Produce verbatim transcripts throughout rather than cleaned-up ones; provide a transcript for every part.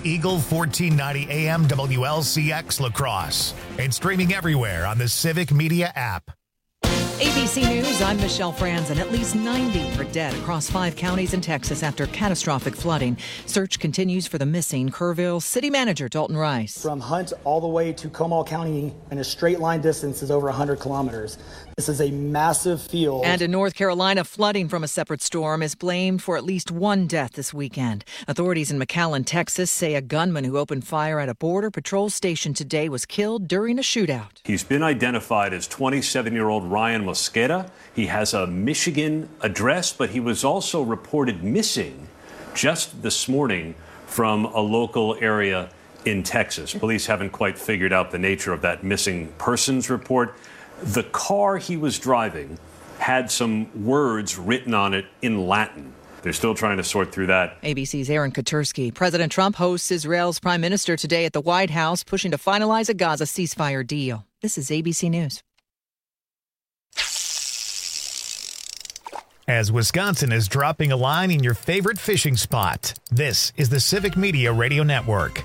Eagle fourteen ninety A M W L C X La Crosse and streaming everywhere on the Civic Media app. A B C News, I'm Michelle Franzen. At least ninety are dead across five counties in Texas after catastrophic flooding. Search continues for the missing. Kerrville City Manager Dalton Rice. From Hunt all the way to Comal County in a straight line distance is over one hundred kilometers. This is a massive field. And in North Carolina, flooding from a separate storm is blamed for at least one death this weekend. Authorities in McAllen, Texas say a gunman who opened fire at a border patrol station today was killed during a shootout. He's been identified as twenty-seven-year-old Ryan Mosqueda. He has a Michigan address, but he was also reported missing just this morning from a local area in Texas. Police haven't quite figured out the nature of that missing persons report. The car he was driving had some words written on it in Latin. They're still trying to sort through that. A B C's Aaron Katersky. President Trump hosts Israel's prime minister today at the White House, pushing to finalize a Gaza ceasefire deal. This is A B C News. As Wisconsin is dropping a line in your favorite fishing spot, this is the Civic Media Radio Network.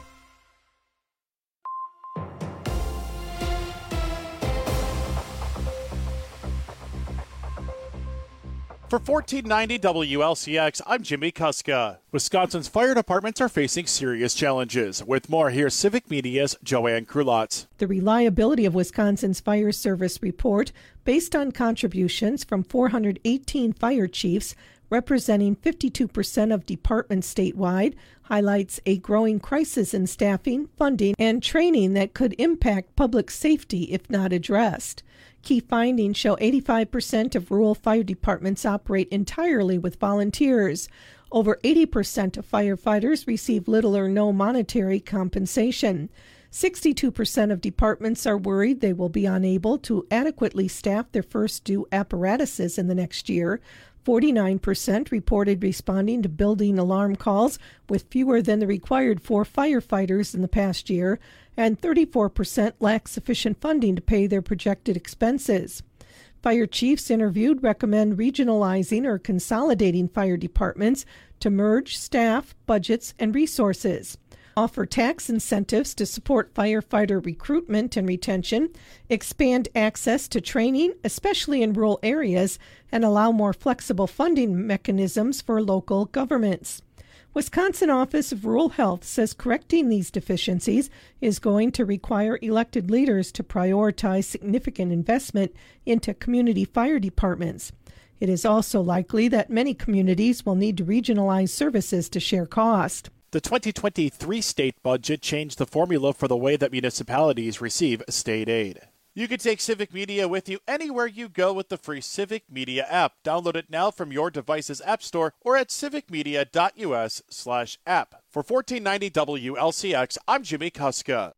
For fourteen ninety W L C X, I'm Jimmy Kuska. Wisconsin's fire departments are facing serious challenges. With more, here's Civic Media's Joanne Krulotz. The reliability of Wisconsin's fire service report, based on contributions from four hundred eighteen fire chiefs, representing fifty-two percent of departments statewide, highlights a growing crisis in staffing, funding, and training that could impact public safety if not addressed. Key findings show eighty-five percent of rural fire departments operate entirely with volunteers. Over eighty percent of firefighters receive little or no monetary compensation. sixty-two percent of departments are worried they will be unable to adequately staff their first due apparatuses in the next year. forty-nine percent reported responding to building alarm calls with fewer than the required four firefighters in the past year, and thirty-four percent lack sufficient funding to pay their projected expenses. Fire chiefs interviewed recommend regionalizing or consolidating fire departments to merge staff, budgets, and resources. Offer tax incentives to support firefighter recruitment and retention, expand access to training, especially in rural areas, and allow more flexible funding mechanisms for local governments. Wisconsin Office of Rural Health says correcting these deficiencies is going to require elected leaders to prioritize significant investment into community fire departments. It is also likely that many communities will need to regionalize services to share cost. The twenty twenty-three state budget changed the formula for the way that municipalities receive state aid. You can take Civic Media with you anywhere you go with the free Civic Media app. Download it now from your device's app store or at civicmedia.us slash app. For fourteen ninety W L C X, I'm Jimmy Kuska.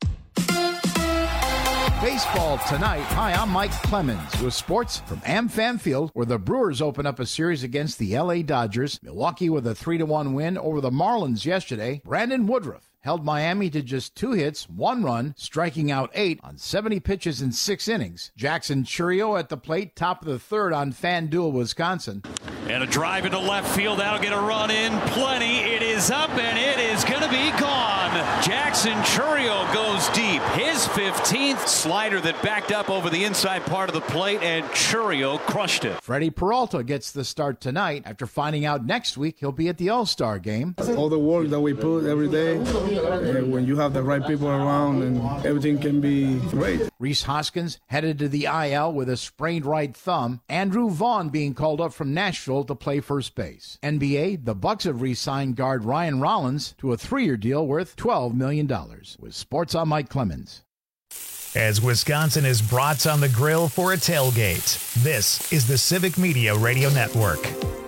Baseball tonight. Hi, I'm Mike Clemens with sports from AmFam Field, where the Brewers open up a series against the L A Dodgers. Milwaukee with a three to one win over the Marlins yesterday. Brandon Woodruff held Miami to just two hits, one run, striking out eight on seventy pitches in six innings. Jackson Chourio at the plate, top of the third on FanDuel, Wisconsin. And a drive into left field. That'll get a run in. Plenty. It is up, and it is going to be gone. Jackson Chourio goes deep. His fifteenth slider that backed up over the inside part of the plate, and Chourio crushed it. Freddie Peralta gets the start tonight after finding out next week he'll be at the All-Star game. All the work that we put every day, and when you have the right people around, and everything can be great. Rhys Hoskins headed to the I L with a sprained right thumb. Andrew Vaughn being called up from Nashville to play first base. N B A, the Bucks have re-signed guard Ryan Rollins to a three-year deal worth twelve million dollars. With sports, I'm Mike Clemens. As Wisconsin is brats on the grill for a tailgate, this is the Civic Media Radio Network.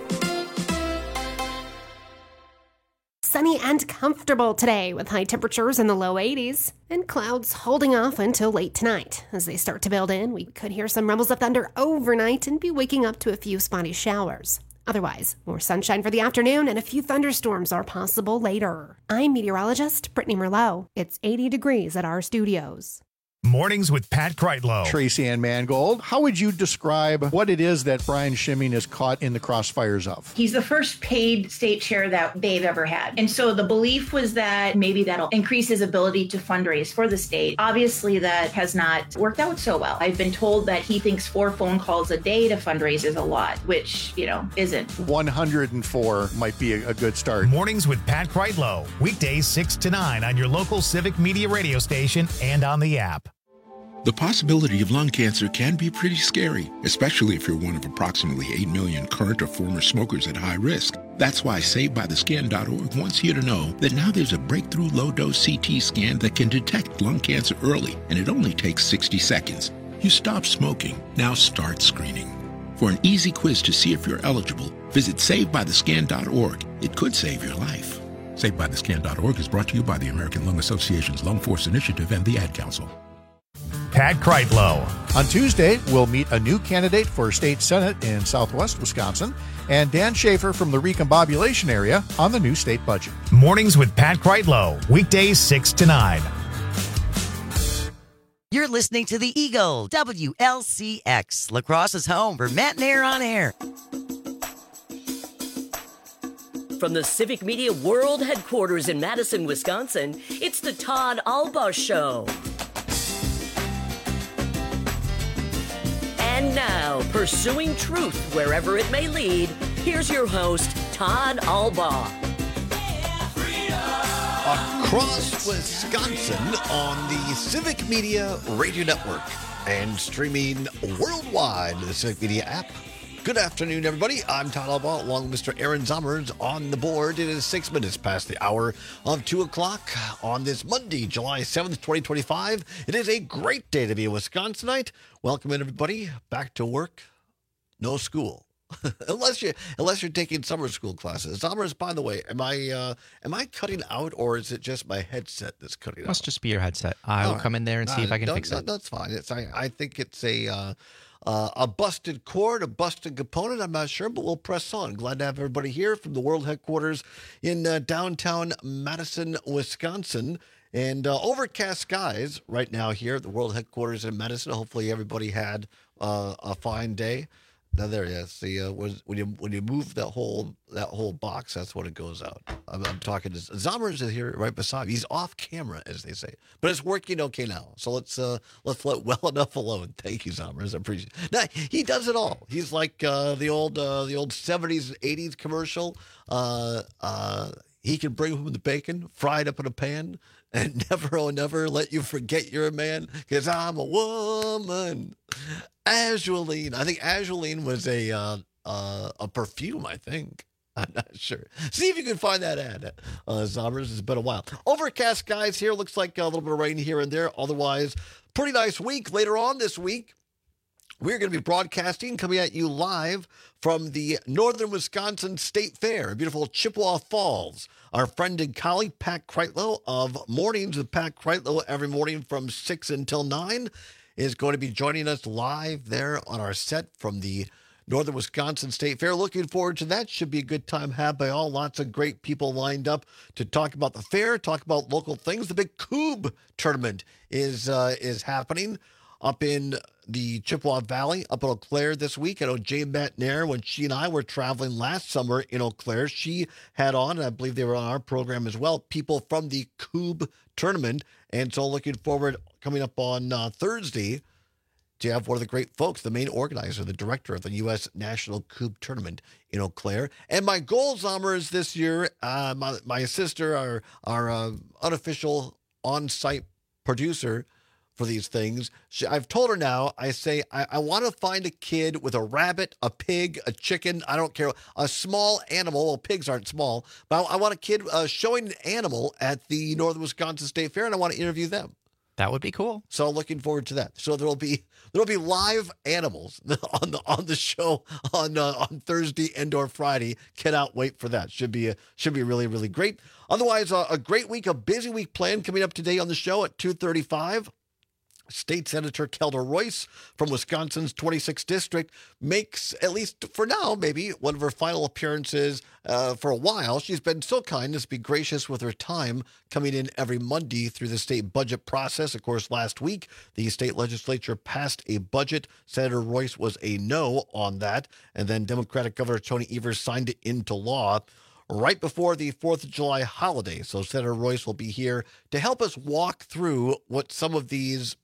Sunny and comfortable today with high temperatures in the low eighties and clouds holding off until late tonight. As they start to build in, we could hear some rumbles of thunder overnight and be waking up to a few spotty showers. Otherwise, more sunshine for the afternoon and a few thunderstorms are possible later. I'm meteorologist Brittany Merlot. It's eighty degrees at our studios. Mornings with Pat Kreitlow. Tracy Ann Mangold, how would you describe what it is that Brian Schimming is caught in the crossfires of? He's the first paid state chair that they've ever had. And so the belief was that maybe that'll increase his ability to fundraise for the state. Obviously, that has not worked out so well. I've been told that he thinks four phone calls a day to fundraise is a lot, which, you know, isn't. one hundred four might be a, a good start. Mornings with Pat Kreitlow. Weekdays six to nine on your local Civic Media radio station and on the app. The possibility of lung cancer can be pretty scary, especially if you're one of approximately eight million current or former smokers at high risk. That's why Saved By The Scan dot org wants you to know that now there's a breakthrough low-dose C T scan that can detect lung cancer early, and it only takes sixty seconds. You stop smoking, now start screening. For an easy quiz to see if you're eligible, visit Saved By The Scan dot org. It could save your life. Saved By The Scan dot org is brought to you by the American Lung Association's Lung Force Initiative and the Ad Council. Pat Kreitlow. On Tuesday, we'll meet a new candidate for state senate in southwest Wisconsin and Dan Schaefer from the recombobulation area on the new state budget. Mornings with Pat Kreitlow. Weekdays six to nine. You're listening to the Eagle, W L C X, La Crosse's home for Matt and Air on Air. From the Civic Media World Headquarters in Madison, Wisconsin, it's the Todd Alba Show. And now, pursuing truth wherever it may lead, here's your host, Todd Alba. Across Wisconsin on the Civic Media Radio Network and streaming worldwide to the Civic Media app. Good afternoon, everybody. I'm Todd Alba, along with Mister Aaron Zommers on the board. It is six minutes past the hour of two o'clock on this Monday, July seventh, twenty twenty-five. It is a great day to be a Wisconsinite. Welcome in, everybody. Back to work. No school. unless you unless you're taking summer school classes. Zommers, by the way, am I uh, am I cutting out, or is it just my headset that's cutting out? Must just be your headset. I will right. come in there and see no, if I can no, fix no, it. That's fine. It's I, I think it's a uh, uh, a busted cord, a busted component. I'm not sure, but we'll press on. Glad to have everybody here from the world headquarters in uh, downtown Madison, Wisconsin. And uh, overcast skies right now here at the world headquarters in Madison. Hopefully everybody had uh, a fine day. Now there it is. See, uh, when you when you move that whole that whole box, that's when it goes out. I'm, I'm talking to Zommers is here right beside me. He's off camera, as they say, but it's working okay now. So let's uh, let's let well enough alone. Thank you, Zommers. I appreciate it. Now, he does it all. He's like uh, the old uh, the old seventies and eighties commercial. Uh, uh, he can bring home the bacon, fried up in a pan, and never, oh, never let you forget you're a man, because I'm a woman. Azuline. I think Azuline was a uh, uh, a perfume, I think. I'm not sure. See if you can find that ad. Uh, Zommers, it's been a while. Overcast skies here. Looks like a little bit of rain here and there. Otherwise, pretty nice week. Later on this week, we're going to be broadcasting, coming at you live from the Northern Wisconsin State Fair, beautiful Chippewa Falls. Our friend and colleague, Pat Kreitlow of Mornings with Pat Kreitlow, every morning from six until nine, is going to be joining us live there on our set from the Northern Wisconsin State Fair. Looking forward to that. Should be a good time had by all. Lots of great people lined up to talk about the fair, talk about local things. The big Coob tournament is uh, is happening up in the Chippewa Valley, up in Eau Claire this week. I know Jay Matnair, when she and I were traveling last summer in Eau Claire, she had on, and I believe they were on our program as well, people from the Coob tournament. And so looking forward, coming up on uh, Thursday, to have one of the great folks, the main organizer, the director of the U S National Coob Tournament in Eau Claire. And my goal, Zommers, this year, uh, my, my sister, our, our uh, unofficial on-site producer for these things, she, I've told her now, I say, I, I want to find a kid with a rabbit, a pig, a chicken, I don't care, a small animal. Well, pigs aren't small, but I, I want a kid uh, showing an animal at the Northern Wisconsin State Fair, and I want to interview them. That would be cool. So looking forward to that. So there'll be there'll be live animals on the on the show on uh, on Thursday and or Friday. Cannot wait for that. Should be a, should be really really great. Otherwise, uh, a great week, a busy week planned coming up today on the show at two thirty-five. State Senator Kelda Royce from Wisconsin's twenty-sixth District makes, at least for now, maybe one of her final appearances uh, for a while. She's been so kind as to be gracious with her time, coming in every Monday through the state budget process. Of course, last week, the state legislature passed a budget. Senator Royce was a no on that, and then Democratic Governor Tony Evers signed it into law right before the fourth of July holiday. So Senator Royce will be here to help us walk through what some of these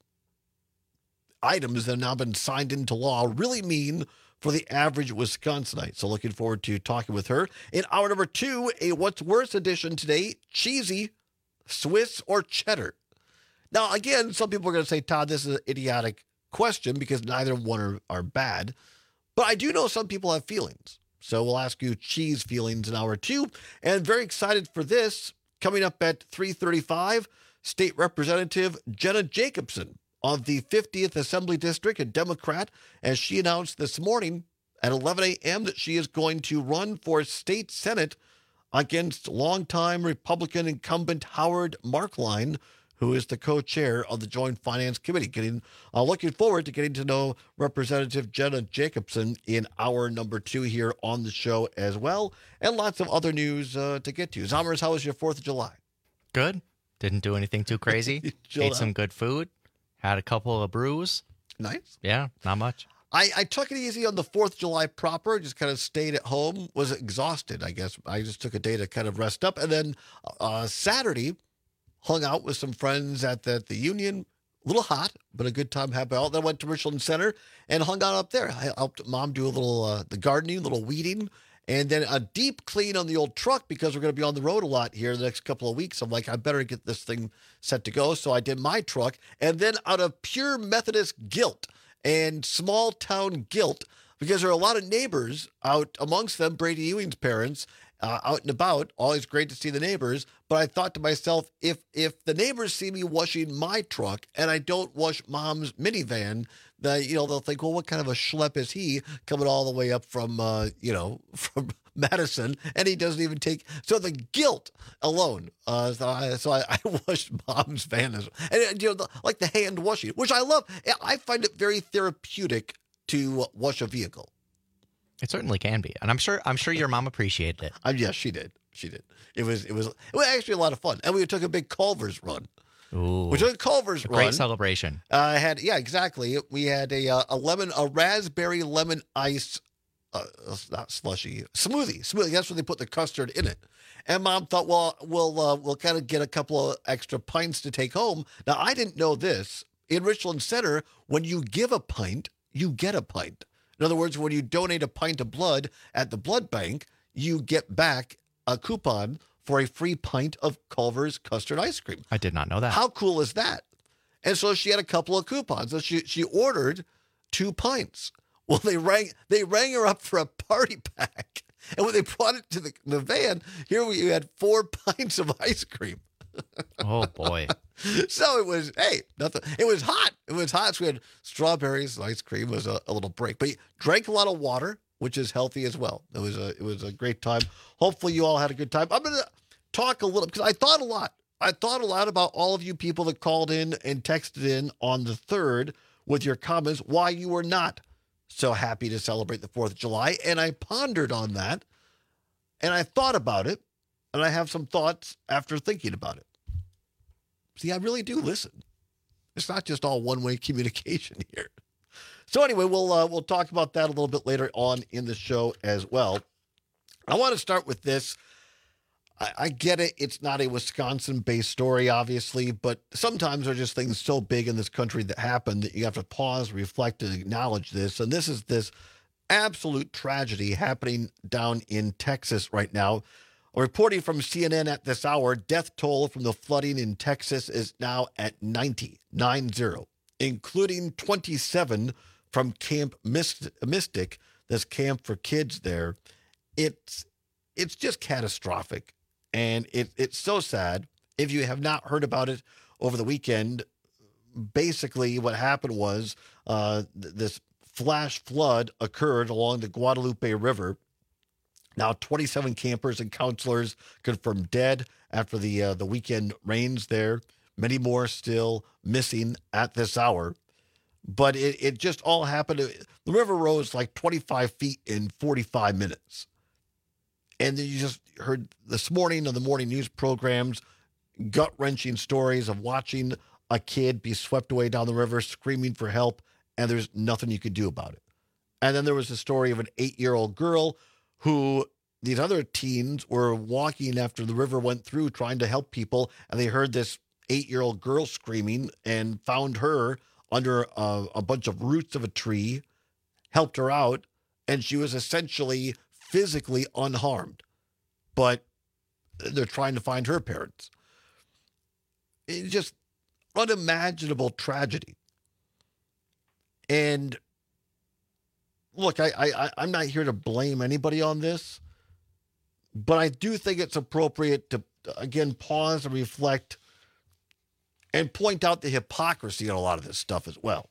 items that have now been signed into law really mean for the average Wisconsinite. So looking forward to talking with her. In hour number two, a What's Worse edition today, cheesy, Swiss, or cheddar. Now, again, some people are going to say, Todd, this is an idiotic question because neither one are, are bad. But I do know some people have feelings. So we'll ask you cheese feelings in hour two. And very excited for this. Coming up at three thirty-five, State Representative Jenna Jacobson of the fiftieth Assembly District, a Democrat, as she announced this morning at eleven a.m. that she is going to run for state Senate against longtime Republican incumbent Howard Marklein, who is the co-chair of the Joint Finance Committee. Getting, uh, looking forward to getting to know Representative Jenna Jacobson in hour number two here on the show as well, and lots of other news uh, to get to. Zommers, how was your fourth of July? Good. Didn't do anything too crazy. Ate some good food. Had a couple of brews. Nice. Yeah, not much. I, I took it easy on the fourth of July proper, just kind of stayed at home, was exhausted, I guess. I just took a day to kind of rest up. And then uh, Saturday, hung out with some friends at the, the Union. A little hot, but a good time, happy out. Then went to Richland Center and hung out up there. I helped Mom do a little uh, the gardening, a little weeding, and then a deep clean on the old truck because we're going to be on the road a lot here the next couple of weeks. I'm like, I better get this thing set to go. So I did my truck. And then out of pure Methodist guilt and small town guilt, because there are a lot of neighbors out amongst them, Brady Ewing's parents, uh, out and about. Always great to see the neighbors. But I thought to myself, if if the neighbors see me washing my truck and I don't wash Mom's minivan, the, you know, they'll think, well, what kind of a schlep is he coming all the way up from, uh, you know, from Madison, and he doesn't even take. So the guilt alone. Uh, so I, so I, I washed Mom's van, as, and you know, the, like the hand washing, which I love. I find it very therapeutic to wash a vehicle. It certainly can be, and I'm sure I'm sure your mom appreciated it. Um, yes, she did. She did. It was it was it was actually a lot of fun, and we took a big Culver's run. Ooh, we took a Culver's a run. Great celebration. I uh, had yeah, exactly. We had a uh, a lemon, a raspberry lemon ice, uh, not slushy, smoothie, smoothie. That's where they put the custard in it. And Mom thought, well, we'll uh, we'll kind of get a couple of extra pints to take home. Now I didn't know this. In Richland Center, when you give a pint, you get a pint. In other words, when you donate a pint of blood at the blood bank, you get back a coupon for a free pint of Culver's custard ice cream. I did not know that. How cool is that? And so she had a couple of coupons. So she she ordered two pints. Well, they rang they rang her up for a party pack. And when they brought it to the, the van, here we had four pints of ice cream. Oh, boy. So it was, hey, nothing. It was hot. It was hot. So we had strawberries, ice cream. It was a, a little break. But he drank a lot of water, which is healthy as well. It was a it was a great time. Hopefully you all had a good time. I'm going to talk a little, because I thought a lot. I thought a lot about all of you people that called in and texted in on the third with your comments, why you were not so happy to celebrate the fourth of July. And I pondered on that, and I thought about it, and I have some thoughts after thinking about it. See, I really do listen. It's not just all one-way communication here. So anyway, we'll uh, we'll talk about that a little bit later on in the show as well. I want to start with this. I, I get it. It's not a Wisconsin-based story, obviously, but sometimes there are just things so big in this country that happen that you have to pause, reflect, and acknowledge this. And this is this absolute tragedy happening down in Texas right now. Reporting from C N N at this hour, death toll from the flooding in Texas is now at ninety, nine zero, including twenty-seven from Camp Mystic, this camp for kids there. It's it's just catastrophic, and it, it's so sad. If you have not heard about it over the weekend, basically what happened was uh, th- this flash flood occurred along the Guadalupe River. Now, twenty-seven campers and counselors confirmed dead after the uh, the weekend rains there. Many more still missing at this hour. But it, it just all happened. The river rose like twenty-five feet in forty-five minutes. And then you just heard this morning on the morning news programs, gut-wrenching stories of watching a kid be swept away down the river, screaming for help, and there's nothing you could do about it. And then there was a story of an eight-year-old girl who these other teens were walking after the river went through trying to help people, and they heard this eight-year-old girl screaming and found her under a, a bunch of roots of a tree, helped her out, and she was essentially physically unharmed. But they're trying to find her parents. It's just unimaginable tragedy. And look, I, I, I'm not here to blame anybody on this, but I do think it's appropriate to, again, pause and reflect and point out the hypocrisy in a lot of this stuff as well.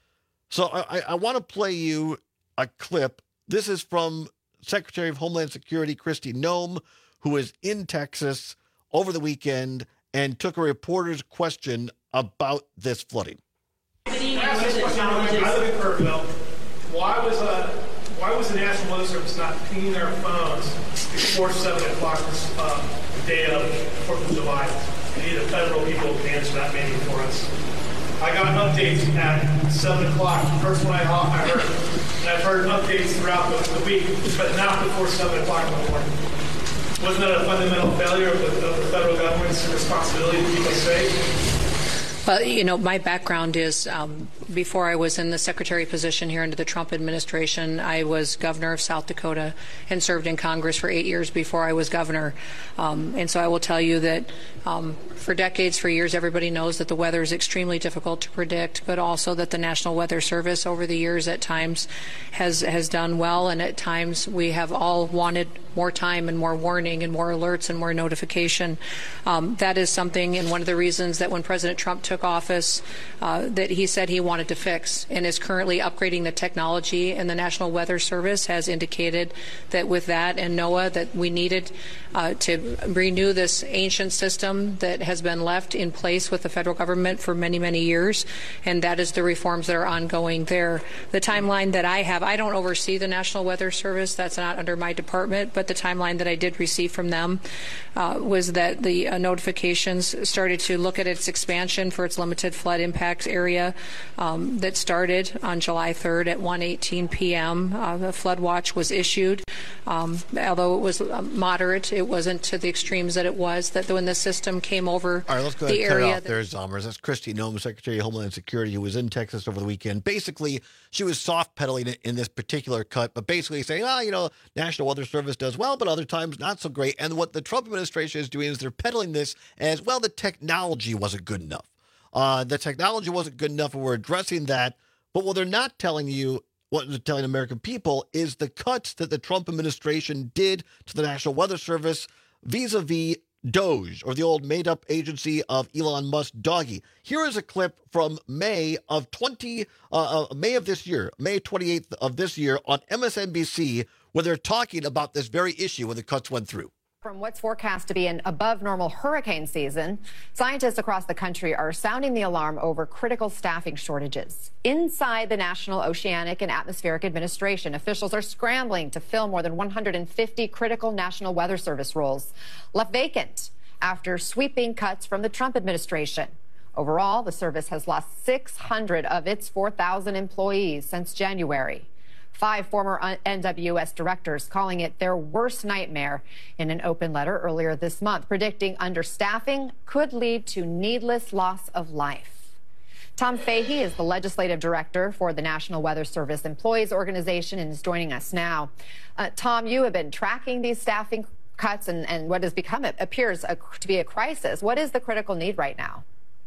So I, I want to play you a clip. This is from Secretary of Homeland Security Kristi Noem, who was in Texas over the weekend and took a reporter's question about this flooding. I live in Kirkville. Why was uh, why was the National Weather Service not pinging their phones before seven o'clock uh, the day of Fourth of July? We need the federal people to answer that maybe for us. I got updates at seven o'clock. First one I heard, and I've heard updates throughout the, the week, but not before seven o'clock in the morning. Wasn't that a fundamental failure of the, of the federal government's responsibility to keep us safe? Well, you know, my background is um, before I was in the secretary position here under the Trump administration, I was governor of South Dakota and served in Congress for eight years before I was governor. Um, and so I will tell you that um, for decades, for years, everybody knows that the weather is extremely difficult to predict, but also that the National Weather Service over the years at times has, has done well, and at times we have all wanted more time and more warning and more alerts and more notification. Um, that is something, and one of the reasons that when President Trump took office uh, that he said he wanted to fix, and is currently upgrading the technology, and the National Weather Service has indicated that with that and NOAA that we needed uh, to renew this ancient system that has been left in place with the federal government for many, many years, and that is the reforms that are ongoing there. The timeline that I have, I don't oversee the National Weather Service, that's not under my department, but the timeline that I did receive from them uh, was that the uh, notifications started to look at its expansion for its limited flood impact area um, that started on July third at one eighteen p m Uh, the flood watch was issued. Um, although it was uh, moderate, it wasn't to the extremes that it was, that when the system came over All right, let's go the ahead and area. cut it off there, Zommers. That's Kristi Noem, Secretary of Homeland Security, who was in Texas over the weekend. Basically, she was soft pedaling it in this particular cut, but basically saying, oh, you know, National Weather Service does well, but other times not so great. And what the Trump administration is doing is they're peddling this as, well, the technology wasn't good enough. Uh, the technology wasn't good enough, and we're addressing that. But what they're not telling you, what they're telling American people, is the cuts that the Trump administration did to the National Weather Service vis-a-vis Doge, or the old made-up agency of Elon Musk, Doggy. Here is a clip from May of twenty uh, uh, May of this year, May twenty-eighth of this year, on M S N B C, where they're talking about this very issue when the cuts went through. From what's forecast to be an above-normal hurricane season, scientists across the country are sounding the alarm over critical staffing shortages. Inside the National Oceanic and Atmospheric Administration, officials are scrambling to fill more than one hundred fifty critical National Weather Service roles left vacant after sweeping cuts from the Trump administration. Overall, the service has lost six hundred of its four thousand employees since January. Five former N W S directors calling it their worst nightmare in an open letter earlier this month, predicting understaffing could lead to needless loss of life. Tom Fahey is the legislative director for the National Weather Service Employees Organization and is joining us now. Uh, Tom, you have been tracking these staffing cuts and, and what has become, it appears a, to be a crisis. What is the critical need right now?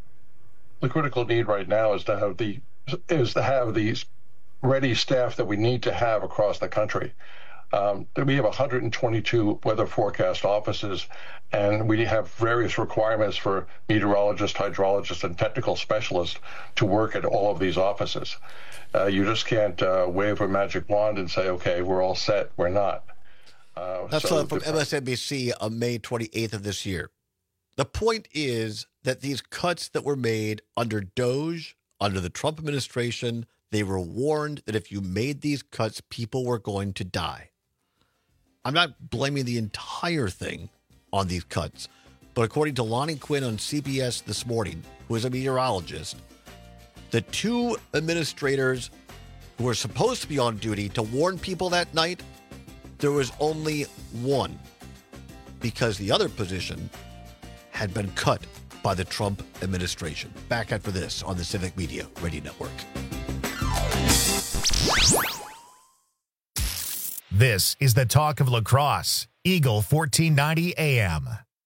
The critical need right now is to have the is to have these ready staff that we need to have across the country. Um, we have one hundred twenty-two weather forecast offices, and we have various requirements for meteorologists, hydrologists, and technical specialists to work at all of these offices. Uh, you just can't uh, wave a magic wand and say, okay, we're all set. We're not. Uh, That's so uh, from the, M S N B C on May twenty-eighth of this year. The point is that these cuts that were made under DOGE, under the Trump administration, they were warned that if you made these cuts, people were going to die. I'm not blaming the entire thing on these cuts, but according to Lonnie Quinn on C B S this morning, who is a meteorologist, the two administrators who were supposed to be on duty to warn people that night, there was only one, because the other position had been cut by the Trump administration. Back after this on the Civic Media Radio Network. This is the talk of La Crosse, Eagle fourteen ninety A M.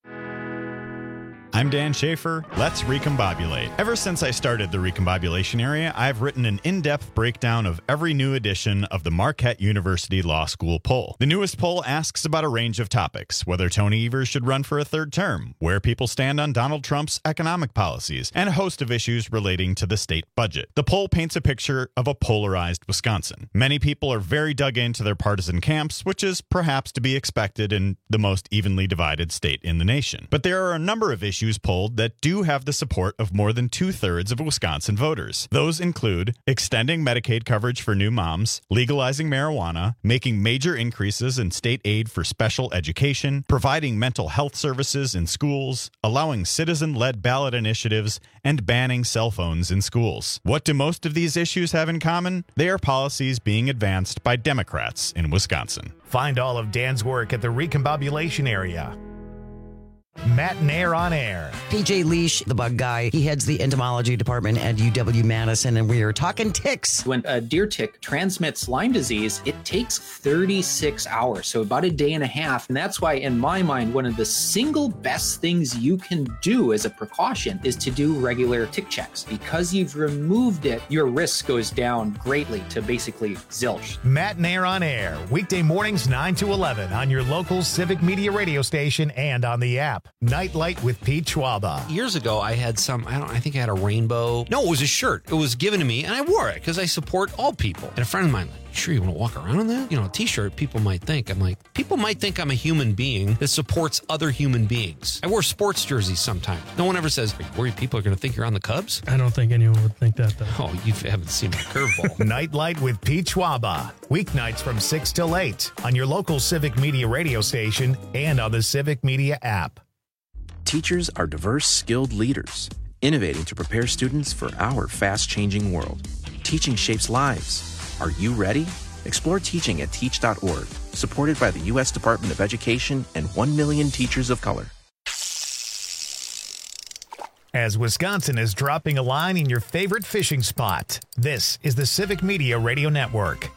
I'm Dan Schaefer. Let's recombobulate. Ever since I started the recombobulation area, I've written an in-depth breakdown of every new edition of the Marquette University Law School poll. The newest poll asks about a range of topics: whether Tony Evers should run for a third term, where people stand on Donald Trump's economic policies, and a host of issues relating to the state budget. The poll paints a picture of a polarized Wisconsin. Many people are very dug into their partisan camps, which is perhaps to be expected in the most evenly divided state in the nation. But there are a number of issues polled that do have the support of more than two-thirds of Wisconsin voters. Those include extending Medicaid coverage for new moms, legalizing marijuana, making major increases in state aid for special education, providing mental health services in schools, allowing citizen-led ballot initiatives, and banning cell phones in schools. What do most of these issues have in common? They are policies being advanced by Democrats in Wisconsin. Find all of Dan's work at the Recombobulation Area. Matt Nair on air. P J Leash, the bug guy, he heads the entomology department at U W Madison, and we are talking ticks. When a deer tick transmits Lyme disease, it takes thirty-six hours, so about a day and a half. And that's why, in my mind, one of the single best things you can do as a precaution is to do regular tick checks. Because you've removed it, your risk goes down greatly to basically zilch. Matt Nair on air, weekday mornings nine to eleven on your local Civic Media radio station and on the app. Nightlight with Pete Schwaba. Years ago, I had some, I don't, I think I had a rainbow. No, it was a shirt. It was given to me, and I wore it because I support all people. And a friend of mine, like, sure you want to walk around in that? You know, a t-shirt, people might think. I'm like, people might think I'm a human being that supports other human beings. I wear sports jerseys sometimes. No one ever says, are you worried people are going to think you're on the Cubs? I don't think anyone would think that, though. Oh, you haven't seen my curveball. Nightlight with Pete Schwaba. Weeknights from six till eight on your local Civic Media radio station and on the Civic Media app. Teachers are diverse, skilled leaders, innovating to prepare students for our fast-changing world. Teaching shapes lives. Are you ready? Explore teaching at teach dot org, supported by the U S Department of Education and one million teachers of color. As Wisconsin is dropping a line in your favorite fishing spot, this is the Civic Media Radio Network.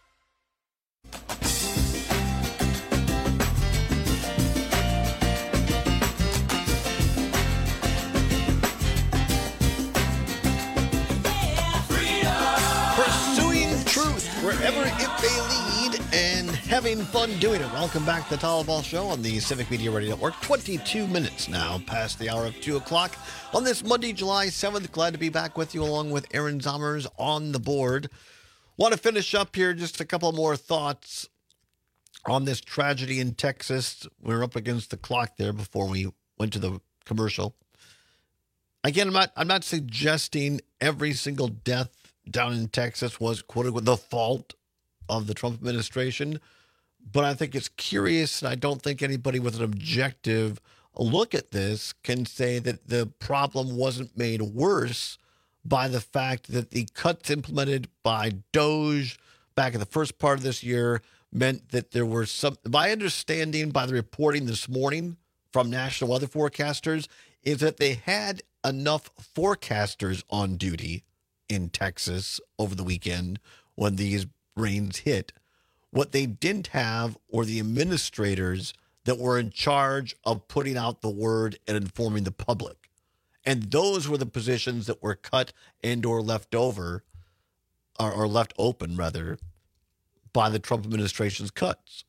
Wherever it may lead and having fun doing it. Welcome back to the Talaball Show on the Civic Media Radio Network. twenty-two minutes now past the hour of two o'clock on this Monday, July seventh. Glad to be back with you along with Aaron Zommers on the board. Want to finish up here, just a couple more thoughts on this tragedy in Texas. We're up against the clock there before we went to the commercial. Again, I'm not, I'm not suggesting every single death down in Texas was, quote unquote, the fault of the Trump administration. But I think it's curious, and I don't think anybody with an objective look at this can say that the problem wasn't made worse by the fact that the cuts implemented by DOGE back in the first part of this year meant that there were some, my understanding by the reporting this morning from national weather forecasters is that they had enough forecasters on duty in Texas over the weekend when these rains hit. What they didn't have were the administrators that were in charge of putting out the word and informing the public. And those were the positions that were cut and or left over, or, or left open, rather, by the Trump administration's cuts.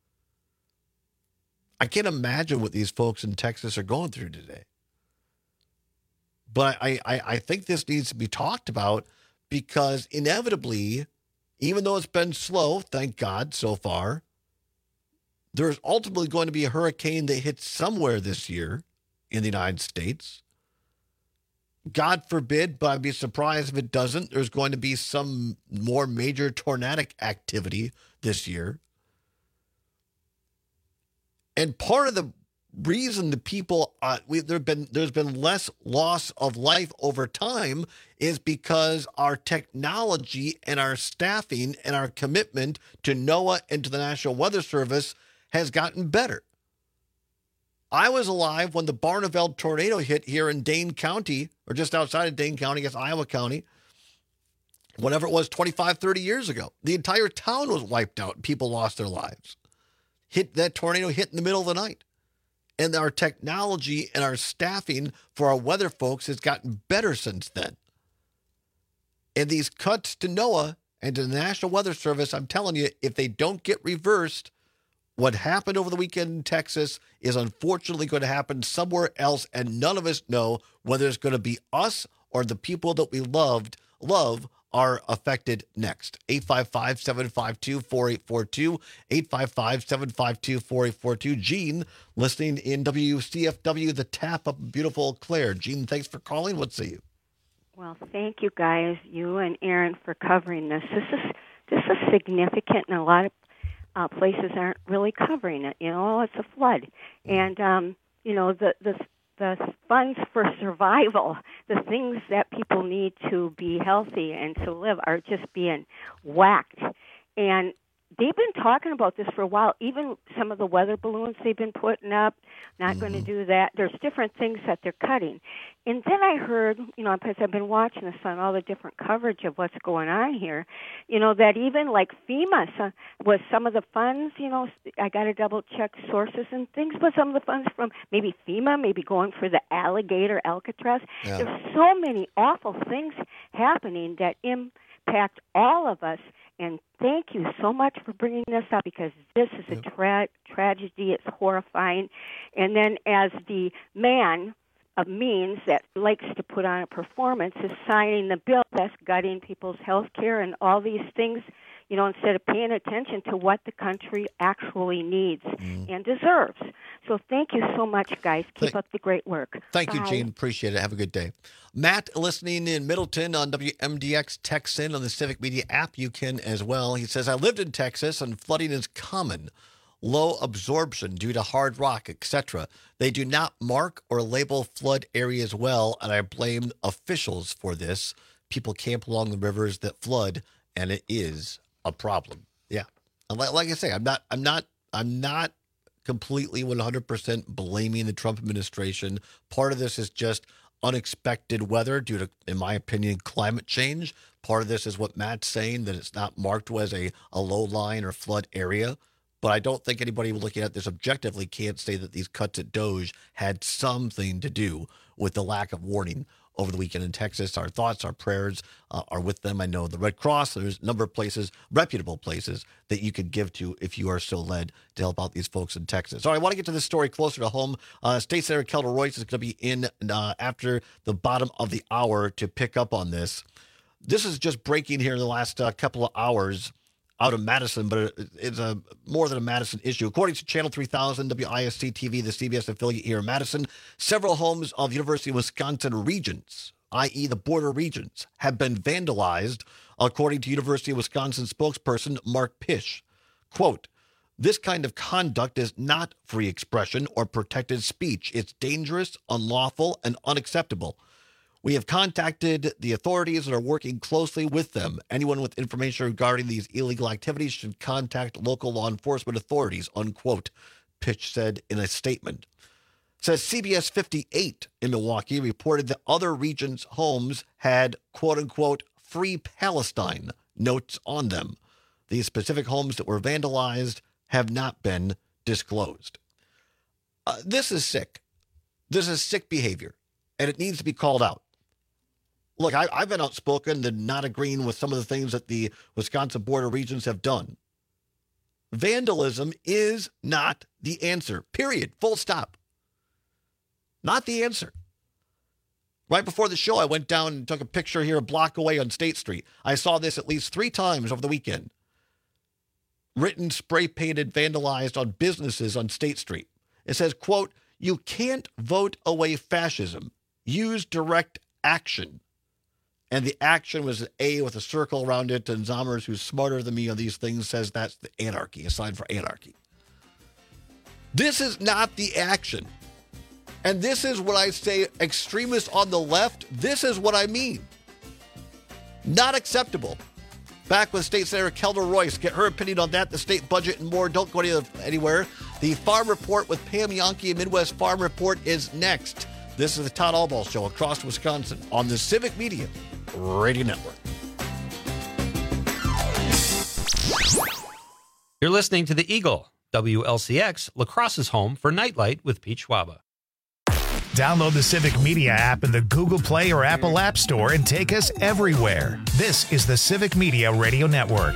I can't imagine what these folks in Texas are going through today. But I, I, I think this needs to be talked about because inevitably, even though it's been slow, thank God so far, there's ultimately going to be a hurricane that hits somewhere this year in the United States. God forbid, but I'd be surprised if it doesn't. There's going to be some more major tornadic activity this year. And part of the reason the people, uh, we, there been, there's been less loss of life over time is because our technology and our staffing and our commitment to NOAA and to the National Weather Service has gotten better. I was alive when the Barneveld tornado hit here in Dane County, or just outside of Dane County, I guess Iowa County, whatever it was, twenty-five, thirty years ago. The entire town was wiped out. People lost their lives. Hit that tornado hit in the middle of the night. And our technology and our staffing for our weather folks has gotten better since then. And these cuts to NOAA and to the National Weather Service, I'm telling you, if they don't get reversed, what happened over the weekend in Texas is unfortunately going to happen somewhere else, and none of us know whether it's going to be us or the people that we loved love are affected next. eight five five, seven five two, four eight four two, eight five five, seven five two, four eight four two. Gene, listening in W C F W, the tap up beautiful Claire. Gene, thanks for calling. What say you? Well, thank you guys, you and Aaron, for covering this. This is this is significant, and a lot of uh, places aren't really covering it. You know, it's a flood, and um, you know the the the funds for survival, the things that people need to be healthy and to live, are just being whacked. And they've been talking about this for a while. Even some of the weather balloons they've been putting up, not mm-hmm. going to do that. There's different things that they're cutting. And then I heard, you know, because I've been watching this on all the different coverage of what's going on here, you know, that even like FEMA so, was some of the funds, you know, I got to double check sources and things, but some of the funds from maybe FEMA, maybe going for the alligator Alcatraz. Yeah. There's so many awful things happening that impact all of us. And thank you so much for bringing this up, because this is a tra- tragedy. It's horrifying. And then as the man of means that likes to put on a performance is signing the bill that's gutting people's health care and all these things, you know, instead of paying attention to what the country actually needs mm. and deserves. So thank you so much, guys. Keep thank, up the great work. Thank Bye. you, Gene. Appreciate it. Have a good day. Matt, listening in Middleton on W M D X, text in on the Civic Media app. You can as well. He says, I lived in Texas, and flooding is common. Low absorption due to hard rock, et cetera. They do not mark or label flood areas well, and I blame officials for this. People camp along the rivers that flood, and it is a problem. Yeah. Like, like I say, I'm not, I'm not, I'm not completely one hundred percent blaming the Trump administration. Part of this is just unexpected weather due to, in my opinion, climate change. Part of this is what Matt's saying, that it's not marked as a, a low line or flood area. But I don't think anybody looking at this objectively can't say that these cuts at Doge had something to do with the lack of warning over the weekend in Texas. Our thoughts, our prayers uh, are with them. I know the Red Cross, there's a number of places, reputable places, that you could give to if you are so led to help out these folks in Texas. All right, I want to get to this story closer to home. Uh, State Senator Kelda Royce is going to be in uh, after the bottom of the hour to pick up on this. This is just breaking here in the last uh, couple of hours out of Madison, but it's a more than a Madison issue. According to Channel three thousand, W I S C T V, the C B S affiliate here in Madison, several homes of University of Wisconsin regents, that is the border regions, have been vandalized, according to University of Wisconsin spokesperson Mark Pish. Quote, this kind of conduct is not free expression or protected speech. It's dangerous, unlawful, and unacceptable. We have contacted the authorities and are working closely with them. Anyone with information regarding these illegal activities should contact local law enforcement authorities, unquote, Pitch said in a statement. Says C B S fifty-eight in Milwaukee reported that other regions' homes had, quote unquote, free Palestine notes on them. These specific homes that were vandalized have not been disclosed. Uh, this is sick. This is sick behavior, and it needs to be called out. Look, I, I've been outspoken and not agreeing with some of the things that the Wisconsin border regions have done. Vandalism is not the answer, period, full stop. Not the answer. Right before the show, I went down and took a picture here a block away on State Street. I saw this at least three times over the weekend. Written, spray painted, vandalized on businesses on State Street. It says, quote, You can't vote away fascism. Use direct action. And the action was an A with a circle around it, and Zommers, who's smarter than me on these things, says that's the anarchy, a sign for anarchy. This is not the action. And this is what I say, extremists on the left, this is what I mean. Not acceptable. Back with State Senator Kelda Royce. Get her opinion on that, the state budget, and more. Don't go anywhere. The Farm Report with Pam Jahnke and Midwest Farm Report is next. This is the Todd Albaugh Show across Wisconsin on the Civic Media Radio Network. You're listening to The Eagle, W L C X, La Crosse's home for Nightlight with Pete Schwaba. Download the Civic Media app in the Google Play or Apple App Store and take us everywhere. This is the Civic Media Radio Network.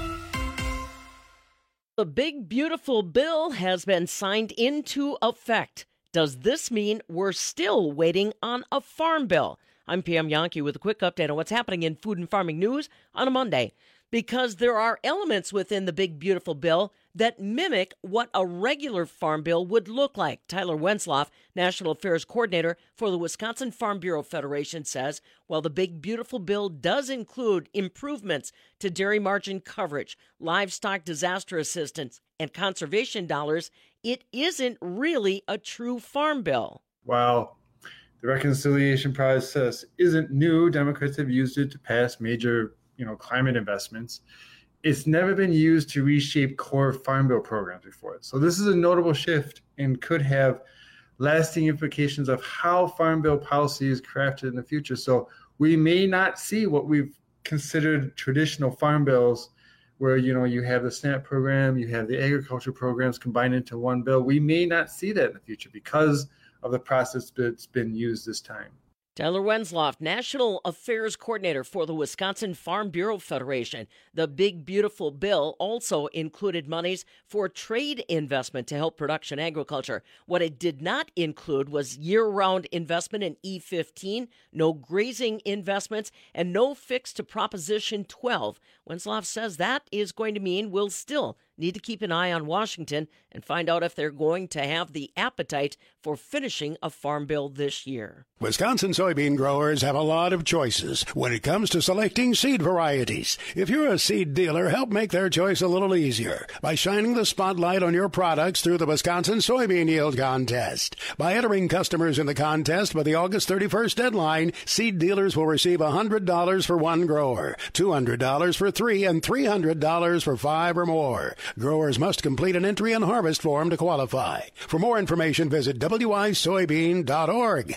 The big, beautiful bill has been signed into effect. Does this mean we're still waiting on a farm bill? I'm Pam Jahnke with a quick update on what's happening in food and farming news on a Monday. Because there are elements within the big, beautiful bill that mimic what a regular farm bill would look like. Tyler Wenzloff, National Affairs Coordinator for the Wisconsin Farm Bureau Federation, says while the big, beautiful bill does include improvements to dairy margin coverage, livestock disaster assistance, and conservation dollars, it isn't really a true farm bill. While the reconciliation process isn't new, Democrats have used it to pass major you know, climate investments. It's never been used to reshape core farm bill programs before. So this is a notable shift and could have lasting implications of how farm bill policy is crafted in the future. So we may not see what we've considered traditional farm bills where, you know, you have the SNAP program, you have the agriculture programs combined into one bill. We may not see that in the future because of the process that's been used this time. Tyler Wenzloff, National Affairs Coordinator for the Wisconsin Farm Bureau Federation. The big, beautiful bill also included monies for trade investment to help production agriculture. What it did not include was year-round investment in E fifteen, no grazing investments, and no fix to Proposition twelve. Wenzloff says that is going to mean we'll still need to keep an eye on Washington and find out if they're going to have the appetite for finishing a farm bill this year. Wisconsin soybean growers have a lot of choices when it comes to selecting seed varieties. If you're a seed dealer, help make their choice a little easier by shining the spotlight on your products through the Wisconsin Soybean Yield Contest. By entering customers in the contest by the August thirty-first deadline, seed dealers will receive one hundred dollars for one grower, two hundred dollars for three, and three hundred dollars for five or more. Growers must complete an entry and harvest form to qualify. For more information, visit w i soybean dot org.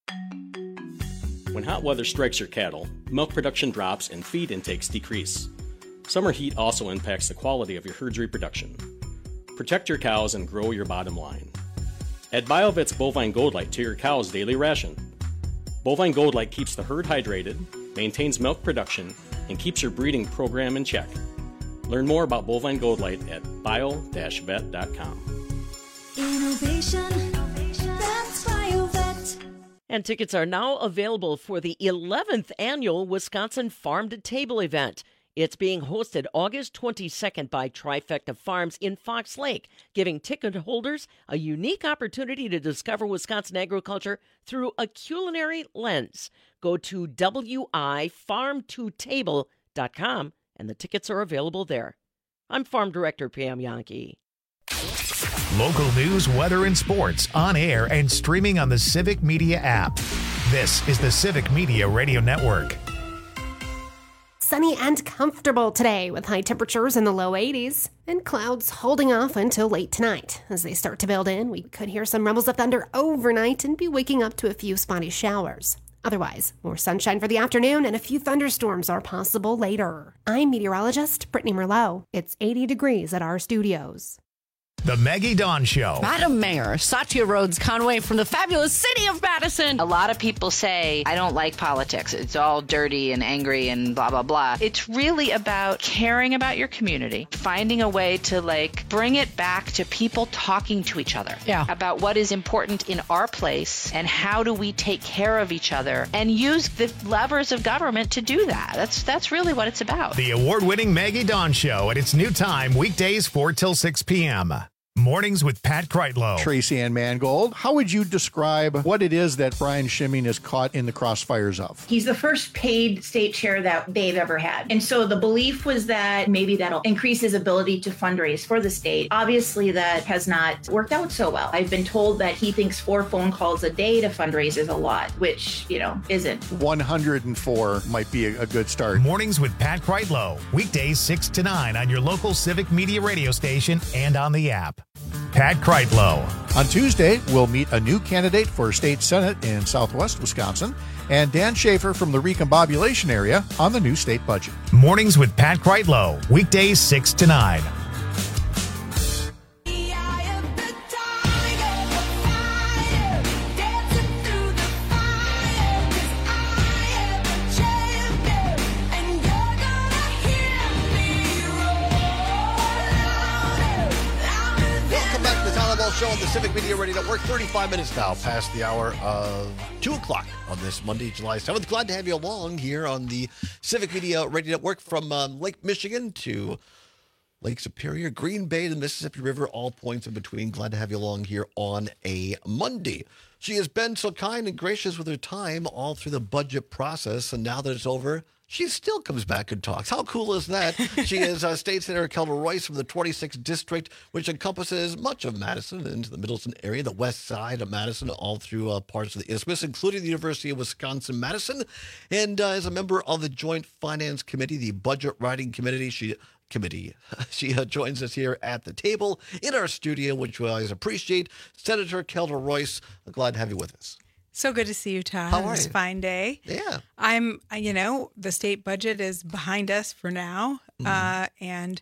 When hot weather strikes your cattle, milk production drops and feed intakes decrease. Summer heat also impacts the quality of your herd's reproduction. Protect your cows and grow your bottom line. Add BioVet's Bovine Gold Light to your cow's daily ration. Bovine Gold Light keeps the herd hydrated, maintains milk production, and keeps your breeding program in check. Learn more about Bovine Gold Light at bio dash vet dot com. Innovation, that's BioVet. And tickets are now available for the eleventh annual Wisconsin Farm to Table event. It's being hosted August twenty-second by Trifecta Farms in Fox Lake, giving ticket holders a unique opportunity to discover Wisconsin agriculture through a culinary lens. Go to w i farm to table dot com and the tickets are available there. I'm Farm Director Pam Jahnke. Local news, weather, and sports on air and streaming on the Civic Media app. This is the Civic Media Radio Network. Sunny and comfortable today with high temperatures in the low eighties and clouds holding off until late tonight. As they start to build in, we could hear some rumbles of thunder overnight and be waking up to a few spotty showers. Otherwise, more sunshine for the afternoon and a few thunderstorms are possible later. I'm meteorologist Brittany Merlot. It's eighty degrees at our studios. The Maggie Dawn Show. Madam Mayor, Satya Rhodes Conway from the fabulous city of Madison. A lot of people say, I don't like politics. It's all dirty and angry and blah, blah, blah. It's really about caring about your community, finding a way to, like, bring it back to people talking to each other. Yeah. About what is important in our place and how do we take care of each other and use the levers of government to do that. That's, that's really what it's about. The award-winning Maggie Dawn Show at its new time, weekdays four till six p.m. Mornings with Pat Kreitlow. Tracy Ann Mangold, how would you describe what it is that Brian Schimming is caught in the crossfires of? He's the first paid state chair that they've ever had. And so the belief was that maybe that'll increase his ability to fundraise for the state. Obviously, that has not worked out so well. I've been told that he thinks four phone calls a day to fundraise is a lot, which, you know, isn't. one hundred four might be a, a good start. Mornings with Pat Kreitlow. Weekdays six to nine on your local Civic Media radio station and on the app. Pat Kreitlow. On Tuesday, we'll meet a new candidate for state senate in southwest Wisconsin and Dan Schaefer from the recombobulation area on the new state budget. Mornings with Pat Kreitlow. Weekdays six to nine. Show on the Civic Media Radio Network. thirty-five minutes now past the hour of two o'clock on this Monday, July seventh. Glad to have you along here on the Civic Media Radio Network from um, Lake Michigan to Lake Superior, Green Bay, the Mississippi River, all points in between. Glad to have you along here on a Monday. She has been so kind and gracious with her time all through the budget process, and now that it's over, she still comes back and talks. How cool is that? She is uh, State Senator Kelda Royce from the twenty-sixth District, which encompasses much of Madison into the Middleton area, the west side of Madison, all through uh, parts of the Isthmus, including the University of Wisconsin-Madison. And uh, as a member of the Joint Finance Committee, the Budget Writing Committee, she committee. She uh, joins us here at the table in our studio, which we always appreciate. Senator Kelda Royce, glad to have you with us. So good to see you, Todd. How are It's you? a fine day. Yeah. I'm, you know, the state budget is behind us for now. Mm-hmm. Uh, and,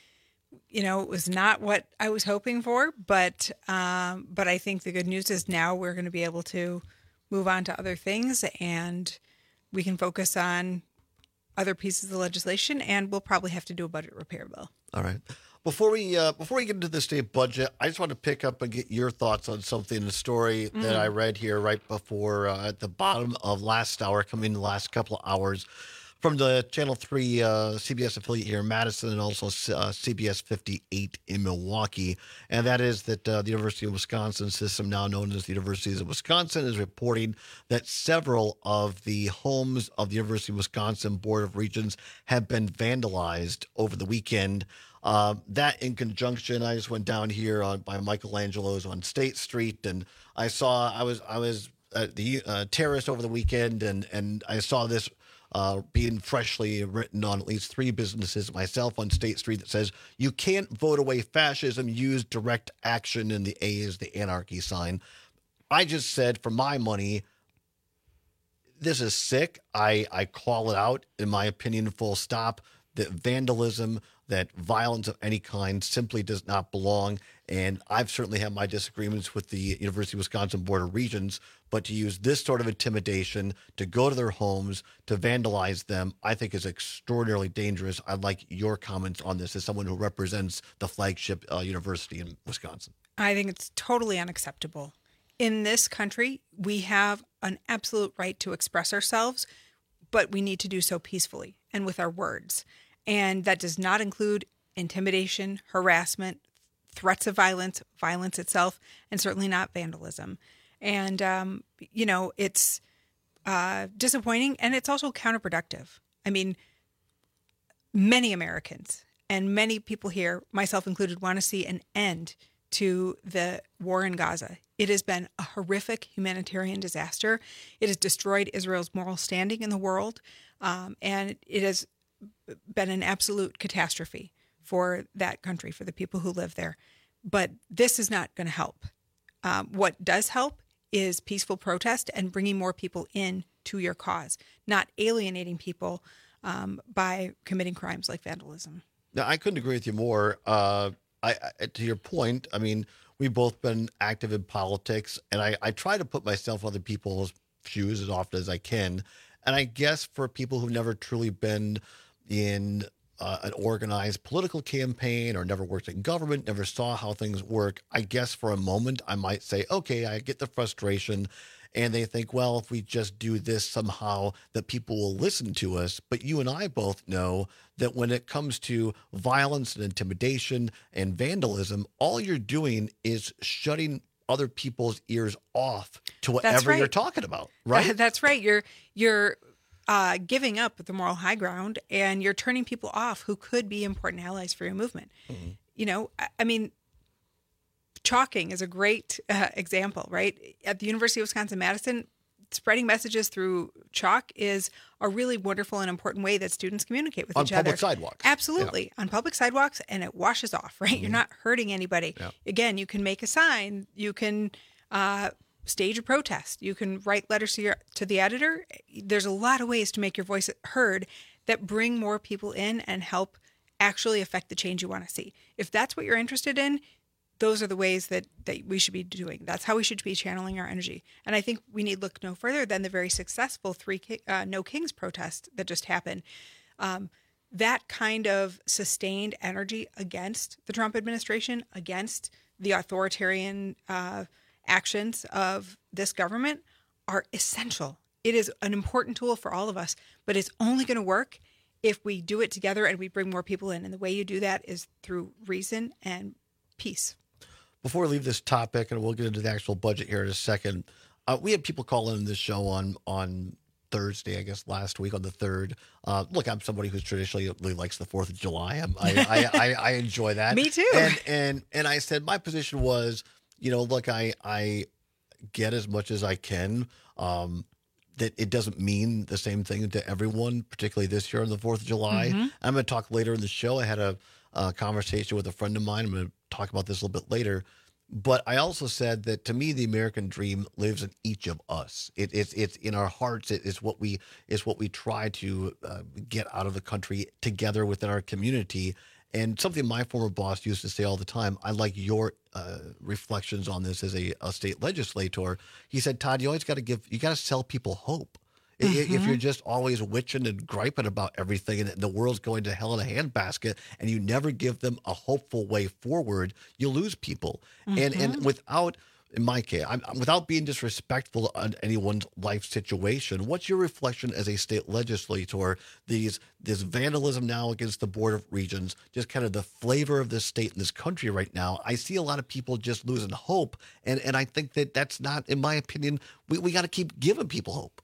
you know, it was not what I was hoping for, but, um, but I think the good news is now we're going to be able to move on to other things and we can focus on other pieces of legislation, and we'll probably have to do a budget repair bill. All right. Before we uh, before we get into the state budget, I just want to pick up and get your thoughts on something, a story Mm. that I read here right before uh, at the bottom of last hour, coming in the last couple of hours, from the Channel three uh, C B S affiliate here in Madison and also uh, C B S fifty-eight in Milwaukee. And that is that uh, the University of Wisconsin system, now known as the Universities of Wisconsin, is reporting that several of the homes of the University of Wisconsin Board of Regents have been vandalized over the weekend. Uh, that in conjunction, I just went down here on, by Michelangelo's on State Street, and I saw I was I was at the uh, terrace over the weekend, and and I saw this uh, being freshly written on at least three businesses myself on State Street that says, "You can't vote away fascism. Use direct action." And the A is the anarchy sign. I just said, for my money, this is sick. I I call it out, in my opinion, full stop. That vandalism, that violence of any kind simply does not belong. And I've certainly had my disagreements with the University of Wisconsin Board of Regents, but to use this sort of intimidation, to go to their homes, to vandalize them, I think is extraordinarily dangerous. I'd like your comments on this as someone who represents the flagship uh, university in Wisconsin. I think it's totally unacceptable. In this country, we have an absolute right to express ourselves, but we need to do so peacefully and with our words. And that does not include intimidation, harassment, threats of violence, violence itself, and certainly not vandalism. And, um, you know, it's uh, disappointing, and it's also counterproductive. I mean, many Americans and many people here, myself included, want to see an end to the war in Gaza. It has been a horrific humanitarian disaster. It has destroyed Israel's moral standing in the world, um, and it has been an absolute catastrophe for that country, for the people who live there. But this is not going to help. Um, what does help is peaceful protest and bringing more people in to your cause, not alienating people um, by committing crimes like vandalism. Now, I couldn't agree with you more. Uh, I, I, to your point, I mean, we've both been active in politics, and I, I try to put myself in other people's shoes as often as I can. And I guess for people who've never truly been in uh, an organized political campaign or never worked in government, never saw how things work, I guess for a moment I might say, okay, I get the frustration. and they think, well, if we just do this somehow that people will listen to us. But you and I both know that when it comes to violence and intimidation and vandalism, all you're doing is shutting other people's ears off to whatever right. you're talking about, right? That's right. You're you're uh, giving up the moral high ground, and you're turning people off who could be important allies for your movement. Mm-hmm. You know, I, I mean, chalking is a great uh, example, right? At the University of Wisconsin-Madison, spreading messages through chalk is a really wonderful and important way that students communicate with on each other. On public sidewalks. Absolutely. Yeah. On public sidewalks, and it washes off, right? Mm-hmm. You're not hurting anybody. Yeah. Again, you can make a sign. You can uh, stage a protest. You can write letters to, your, to the editor. There's a lot of ways to make your voice heard that bring more people in and help actually affect the change you want to see. If that's what you're interested in, those are the ways that, that we should be doing. That's how we should be channeling our energy. And I think we need look no further than the very successful three uh, No Kings protest that just happened. Um, that kind of sustained energy against the Trump administration, against the authoritarian uh, actions of this government are essential. It is an important tool for all of us, but it's only going to work if we do it together and we bring more people in. And the way you do that is through reason and peace. Before we leave this topic, and we'll get into the actual budget here in a second, uh, we had people call in this show on on Thursday, I guess last week on the third. Uh, look, I'm somebody who's traditionally really likes the Fourth of July. I'm, I, I, I I enjoy that. Me too. And and and I said my position was, you know, look, I I get as much as I can. Um, that it doesn't mean the same thing to everyone, particularly this year on the Fourth of July. Mm-hmm. I'm going to talk later in the show. I had a, a conversation with a friend of mine. I'm going to talk about this a little bit later. But I also said that to me, the American dream lives in each of us. It, it's it's in our hearts. It is what we is what we try to uh, get out of the country together within our community. And something my former boss used to say all the time, I like your uh, reflections on this as a, a state legislator. He said, Todd, you always got to give, you got to sell people hope. Mm-hmm. If you're just always witching and griping about everything and the world's going to hell in a handbasket and you never give them a hopeful way forward, you lose people. Mm-hmm. And and without, in my case, I'm, without being disrespectful on anyone's life situation, what's your reflection as a state legislator? These this vandalism now against the Board of Regents, just kind of the flavor of this state and this country right now. I see a lot of people just losing hope, and and I think that that's not, in my opinion, we we got to keep giving people hope.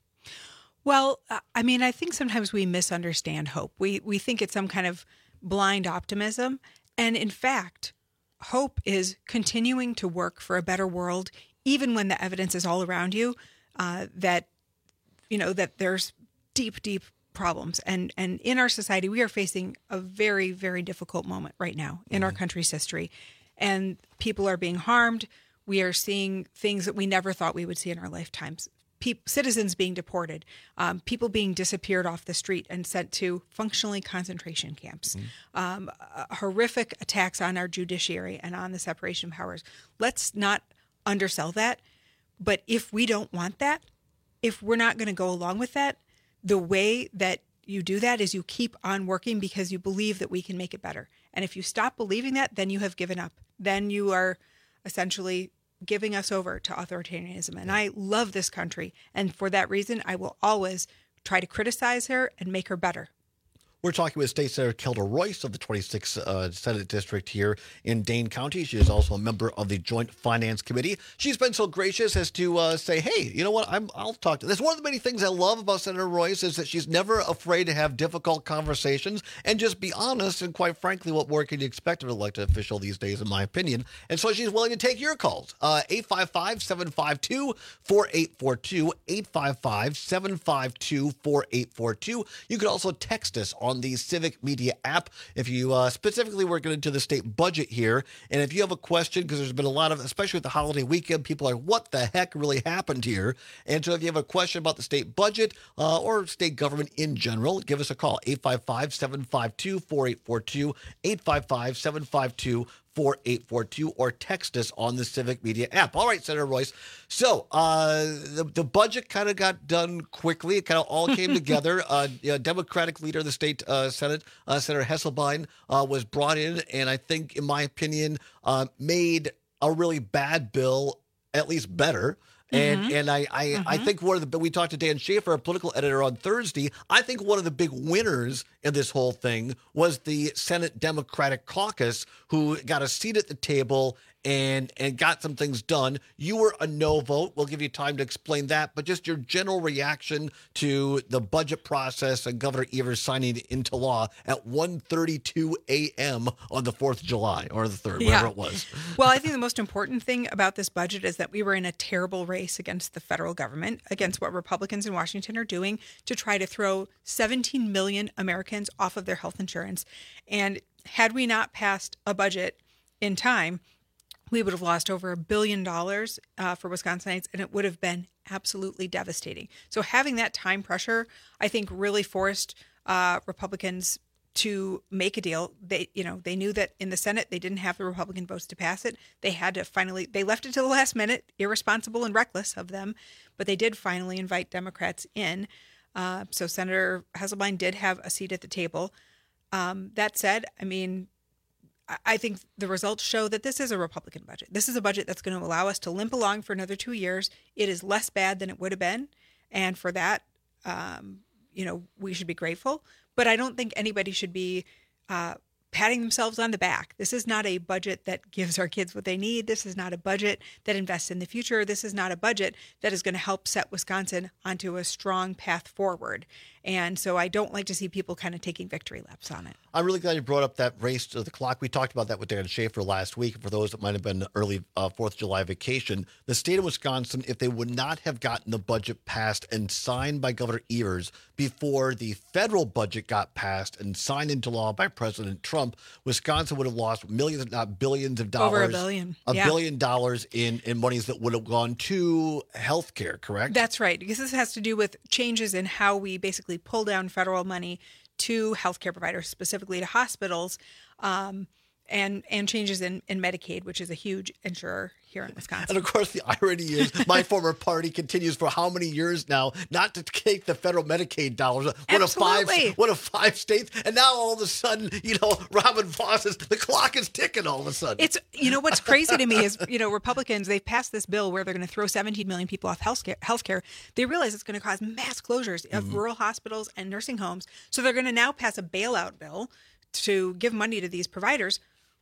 Well, I mean, I think sometimes we misunderstand hope. We we think it's some kind of blind optimism, and in fact, hope is continuing to work for a better world, even when the evidence is all around you uh, that, you know, that there's deep, deep problems. And, and in our society, we are facing a very, very difficult moment right now in mm-hmm. our country's history. And people are being harmed. We are seeing things that we never thought we would see in our lifetimes. Pe- citizens being deported, um, people being disappeared off the street and sent to functionally concentration camps, mm-hmm. um, uh, horrific attacks on our judiciary and on the separation of powers. Let's not undersell that. But if we don't want that, if we're not going to go along with that, the way that you do that is you keep on working because you believe that we can make it better. And if you stop believing that, then you have given up. Then you are essentially giving us over to authoritarianism. And I love this country. And for that reason, I will always try to criticize her and make her better. We're talking with State Senator Kelda Royce of the twenty-sixth uh, Senate District here in Dane County. She is also a member of the Joint Finance Committee. She's been so gracious as to uh, say, hey, you know what, I'm, I'll talk to this. One of the many things I love about Senator Royce is that she's never afraid to have difficult conversations and just be honest. And quite frankly, what more can you expect of an elected official these days, in my opinion? And so she's willing to take your calls. Uh, eight five five, seven five two, four eight four two, eight five five, seven five two, four eight four two. You could also text us on on the Civic Media app. If you uh, specifically we're going into the state budget here, and if you have a question, because there's been a lot of, especially with the holiday weekend, people are, what the heck really happened here? And so if you have a question about the state budget uh, or state government in general, give us a call, eight five five, seven five two, four eight four two, eight five five, seven five two, four eight four two, or text us on the Civic Media app. All right, Senator Royce. So uh, the, the budget kind of got done quickly. It kind of all came together. Uh, you know, Democratic leader of the state uh, Senate, uh, Senator Hesselbein, uh, was brought in, and I think, in my opinion, uh, made a really bad bill at least better. And Mhm. and I I, Mhm. I think one of the we talked to Dan Schaefer, our political editor, on Thursday. I think one of the big winners in this whole thing was the Senate Democratic Caucus, who got a seat at the table and and got some things done. You were a no vote. We'll give you time to explain that, but just your general reaction to the budget process and Governor Evers signing it into law at one thirty-two a.m. on the fourth of July or the third, whatever it was. Well, I think the most important thing about this budget is that we were in a terrible race against the federal government, against what Republicans in Washington are doing to try to throw seventeen million Americans off of their health insurance. And had we not passed a budget in time, we would have lost over a billion dollars uh, for Wisconsinites, and it would have been absolutely devastating. So having that time pressure, I think, really forced uh, Republicans to make a deal. They, you know, they knew that in the Senate they didn't have the Republican votes to pass it. They had to finally, they left it to the last minute, irresponsible and reckless of them, but they did finally invite Democrats in. Uh, so Senator Hesselbein did have a seat at the table. Um, that said, I mean, I think the results show that this is a Republican budget. This is a budget that's going to allow us to limp along for another two years. It is less bad than it would have been. And for that, um, you know, we should be grateful. But I don't think anybody should be uh, patting themselves on the back. This is not a budget that gives our kids what they need. This is not a budget that invests in the future. This is not a budget that is going to help set Wisconsin onto a strong path forward. And so I don't like to see people kind of taking victory laps on it. I'm really glad you brought up that race to the clock. We talked about that with Dan Schaefer last week. For those that might have been early uh, fourth of July vacation, the state of Wisconsin, if they would not have gotten the budget passed and signed by Governor Evers before the federal budget got passed and signed into law by President Trump, Wisconsin would have lost millions, if not billions of dollars. Over a billion. A Yeah. billion dollars in, in monies that would have gone to health care, correct? That's right, because this has to do with changes in how we basically pull down federal money to healthcare providers, specifically to hospitals, um, and and changes in, in Medicaid, which is a huge insurer here in Wisconsin. And of course, the irony is my former party continues for how many years now not to take the federal Medicaid dollars. One of five, Absolutely. one of five states, and now all of a sudden, you know, Robin Voss is the clock is ticking. All of a sudden, It's, you know, what's crazy to me is, you know, Republicans, they've passed this bill where they're going to throw seventeen million people off healthcare. healthcare. They realize it's going to cause mass closures of Mm-hmm. rural hospitals and nursing homes. So they're going to now pass a bailout bill to give money to these providers.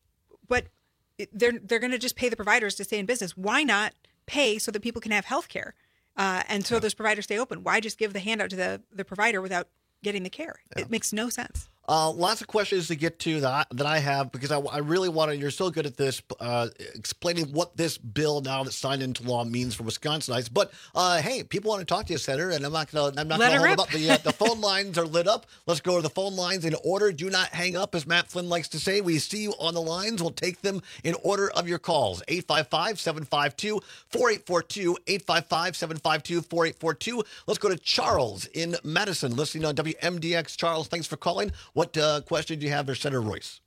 But they're they're going to just pay the providers to stay in business. Why not pay so that people can have health care? Uh, and so those providers stay open. Why just give the handout to the, the provider without getting the care? It makes no sense. Uh, lots of questions to get to that I, that I have because I, I really want to. You're so good at this, uh, explaining what this bill now that's signed into law means for Wisconsinites. But uh, hey, people want to talk to you, Senator, and I'm not going to. I'm not Let going to her hold rip. up. The uh, the phone lines are lit up. Let's go to the phone lines in order. Do not hang up, as Matt Flynn likes to say. We see you on the lines. We'll take them in order of your calls. eight five five, seven five two, four eight four two, eight five five, seven five two, four eight four two. Let's go to Charles in Madison, listening on W M D X. Charles, thanks for calling. What uh, question do you have for Senator Royce?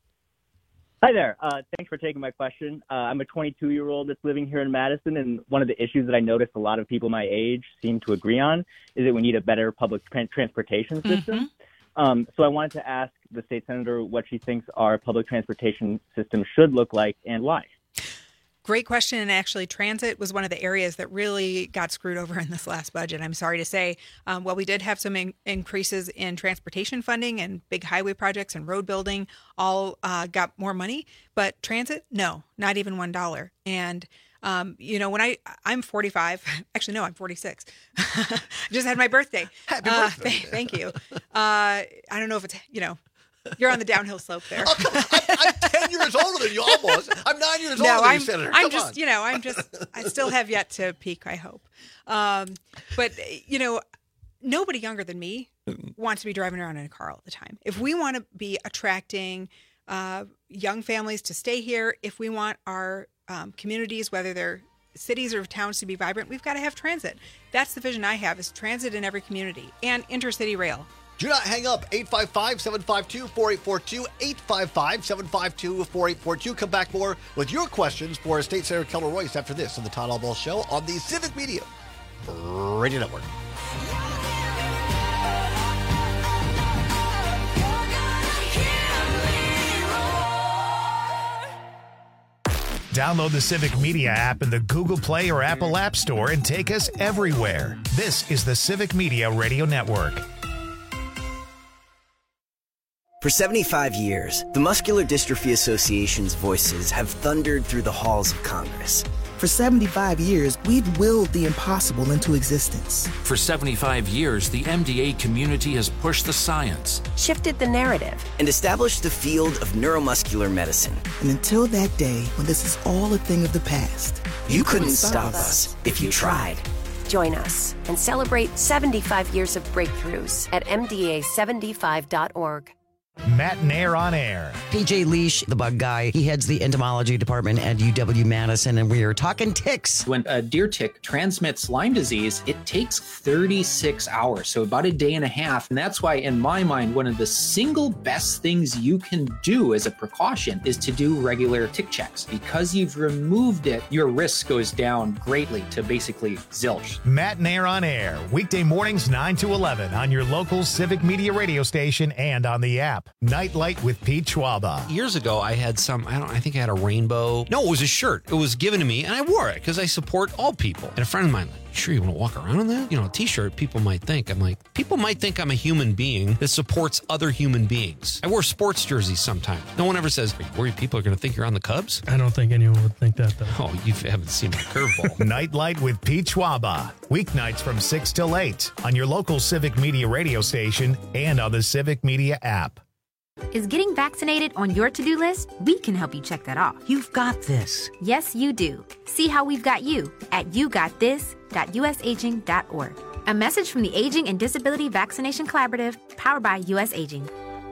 Hi there. Uh, thanks for taking my question. Uh, I'm a twenty-two-year-old that's living here in Madison, and one of the issues that I noticed a lot of people my age seem to agree on is that we need a better public tra- transportation system. Mm-hmm. Um, so I wanted to ask the state senator what she thinks our public transportation system should look like and why. Great question. And actually, transit was one of the areas that really got screwed over in this last budget. I'm sorry to say. Um, while we did have some in- increases in transportation funding and big highway projects and road building, all uh, got more money. But transit, no, not even one dollar. And um, you know, when I I'm forty-five, actually no, I'm forty-six. I just had my birthday. Happy Uh, birthday. th- thank you. Uh, I don't know if it's you know. You're on the downhill slope there. Oh, come on. I'm, I'm ten years older than you, almost. I'm nine years older no, than I'm, you, Senator. I'm Come just, on. you know, I'm just, I still have yet to peak, I hope. Um, but, you know, nobody younger than me wants to be driving around in a car all the time. If we want to be attracting uh, young families to stay here, if we want our um, communities, whether they're cities or towns, to be vibrant, we've got to have transit. That's the vision I have, is transit in every community and intercity rail. Do not hang up. eight five five, seven five two, four eight four two, eight five five, seven five two, four eight four two. Come back more with your questions for State Senator Keller Royce after this on the Todd Albaugh Show on the Civic Media Radio Network. Download the Civic Media app in the Google Play or Apple App Store and take us everywhere. This is the Civic Media Radio Network. For seventy-five years, the Muscular Dystrophy Association's voices have thundered through the halls of Congress. For seventy-five years, we've willed the impossible into existence. For seventy-five years, the M D A community has pushed the science, shifted the narrative, and established the field of neuromuscular medicine. And until that day when this is all a thing of the past, you, you couldn't, couldn't stop us if you tried. Join us and celebrate seventy-five years of breakthroughs at M D A seventy-five dot org. Matt Nair on air. P J Leash, the bug guy, he heads the entomology department at U W Madison, and we are talking ticks. When a deer tick transmits Lyme disease, it takes thirty-six hours, so about a day and a half. And that's why, in my mind, one of the single best things you can do as a precaution is to do regular tick checks. Because you've removed it, your risk goes down greatly to basically zilch. Matt Nair on air, weekday mornings nine to eleven on your local Civic Media radio station and on the app. Nightlight with Pete Schwaba. Years ago, I had some, I don't, I think I had a rainbow. No, it was a shirt. It was given to me, and I wore it because I support all people. And a friend of mine, like, sure, you want to walk around in that? You know, a t-shirt, people might think. I'm like, people might think I'm a human being that supports other human beings. I wear sports jerseys sometimes. No one ever says, are you worried people are going to think you're on the Cubs? I don't think anyone would think that, though. Oh, you haven't seen my curveball. Nightlight with Pete Schwaba. Weeknights from six till eight on your local Civic Media radio station and on the Civic Media app. Is getting vaccinated on your to-do list? We can help you check that off. You've got this. Yes, you do. See how we've got you at you got this dot u s aging dot org. A message from the Aging and Disability Vaccination Collaborative, powered by U S Aging.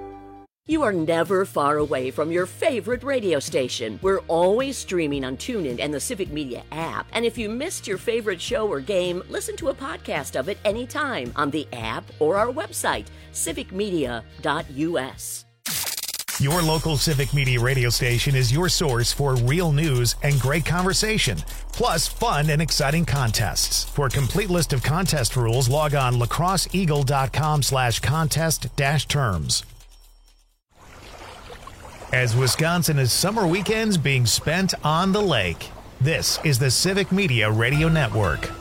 You are never far away from your favorite radio station. We're always streaming on TuneIn and the Civic Media app. And if you missed your favorite show or game, listen to a podcast of it anytime on the app or our website, civic media dot u s. Your local Civic Media radio station is your source for real news and great conversation, plus fun and exciting contests. For a complete list of contest rules, log on lacrosseeagle.com slash contest dash terms. As Wisconsin is summer weekends being spent on the lake, this is the Civic Media Radio Network.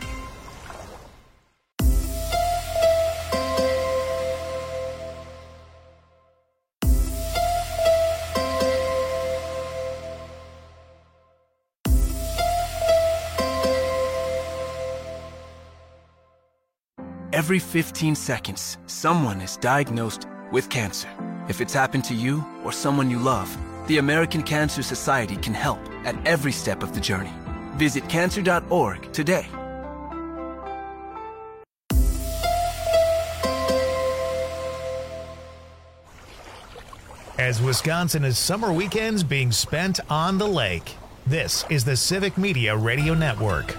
Every fifteen seconds, someone is diagnosed with cancer. If it's happened to you or someone you love, the American Cancer Society can help at every step of the journey. Visit cancer dot org today. As Wisconsin is summer weekends being spent on the lake, this is the Civic Media Radio Network.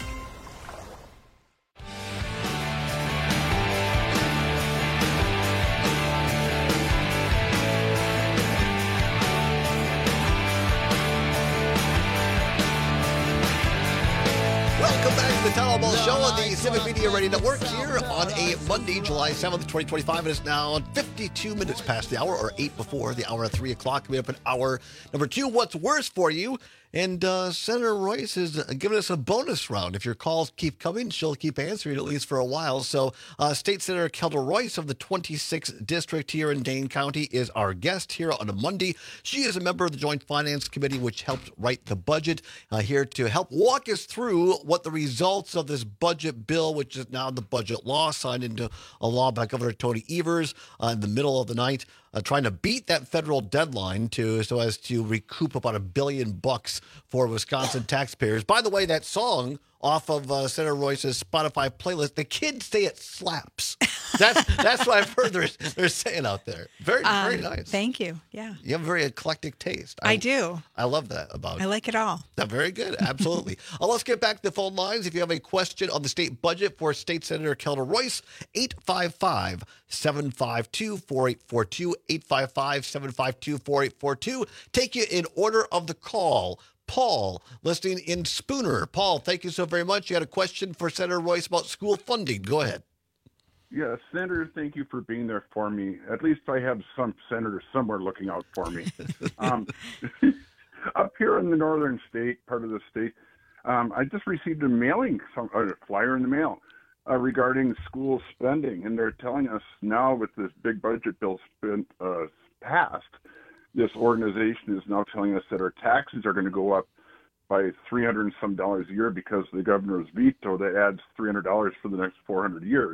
Show on the Civic Media Radio Network here on a Monday, July seventh, twenty twenty-five. It is now fifty-two minutes past the hour, or eight before the hour at three o'clock. Coming up in hour number two, what's worse for you? And uh, Senator Royce is giving us a bonus round. If your calls keep coming, she'll keep answering at least for a while. So uh, State Senator Kelda Royce of the twenty-sixth District here in Dane County is our guest here on a Monday. She is a member of the Joint Finance Committee, which helped write the budget, uh, here to help walk us through what the results of this budget bill, which is now the budget law, signed into a law by Governor Tony Evers uh, in the middle of the night. Uh, trying to beat that federal deadline to so as to recoup about a billion bucks for Wisconsin taxpayers. By the way, that song off of uh, Senator Royce's Spotify playlist, the kids say it slaps. That's that's what I've heard they're, they're saying out there. Very, um, very nice. Thank you. Yeah. You have a very eclectic taste. I, I do. I love that about you. I like it all. Yeah, very good. Absolutely. uh, let's get back to the phone lines. If you have a question on the state budget for State Senator Kelda Royce, eight five five, seven five two, four eight four two, eight five five, seven five two, four eight four two. Take you in order of the call. Paul, listening in Spooner. Paul, thank you so very much. You had a question for Senator Royce about school funding. Go ahead. Yeah, Senator, thank you for being there for me. At least I have some senator somewhere looking out for me. um, Up here in the northern state, part of the state, um, I just received a mailing, some, a flyer in the mail uh, regarding school spending, and they're telling us now with this big budget bill spent, uh, passed, this organization is now telling us that our taxes are going to go up by three hundred and some dollars a year because of the governor's veto that adds three hundred dollars for the next four hundred years.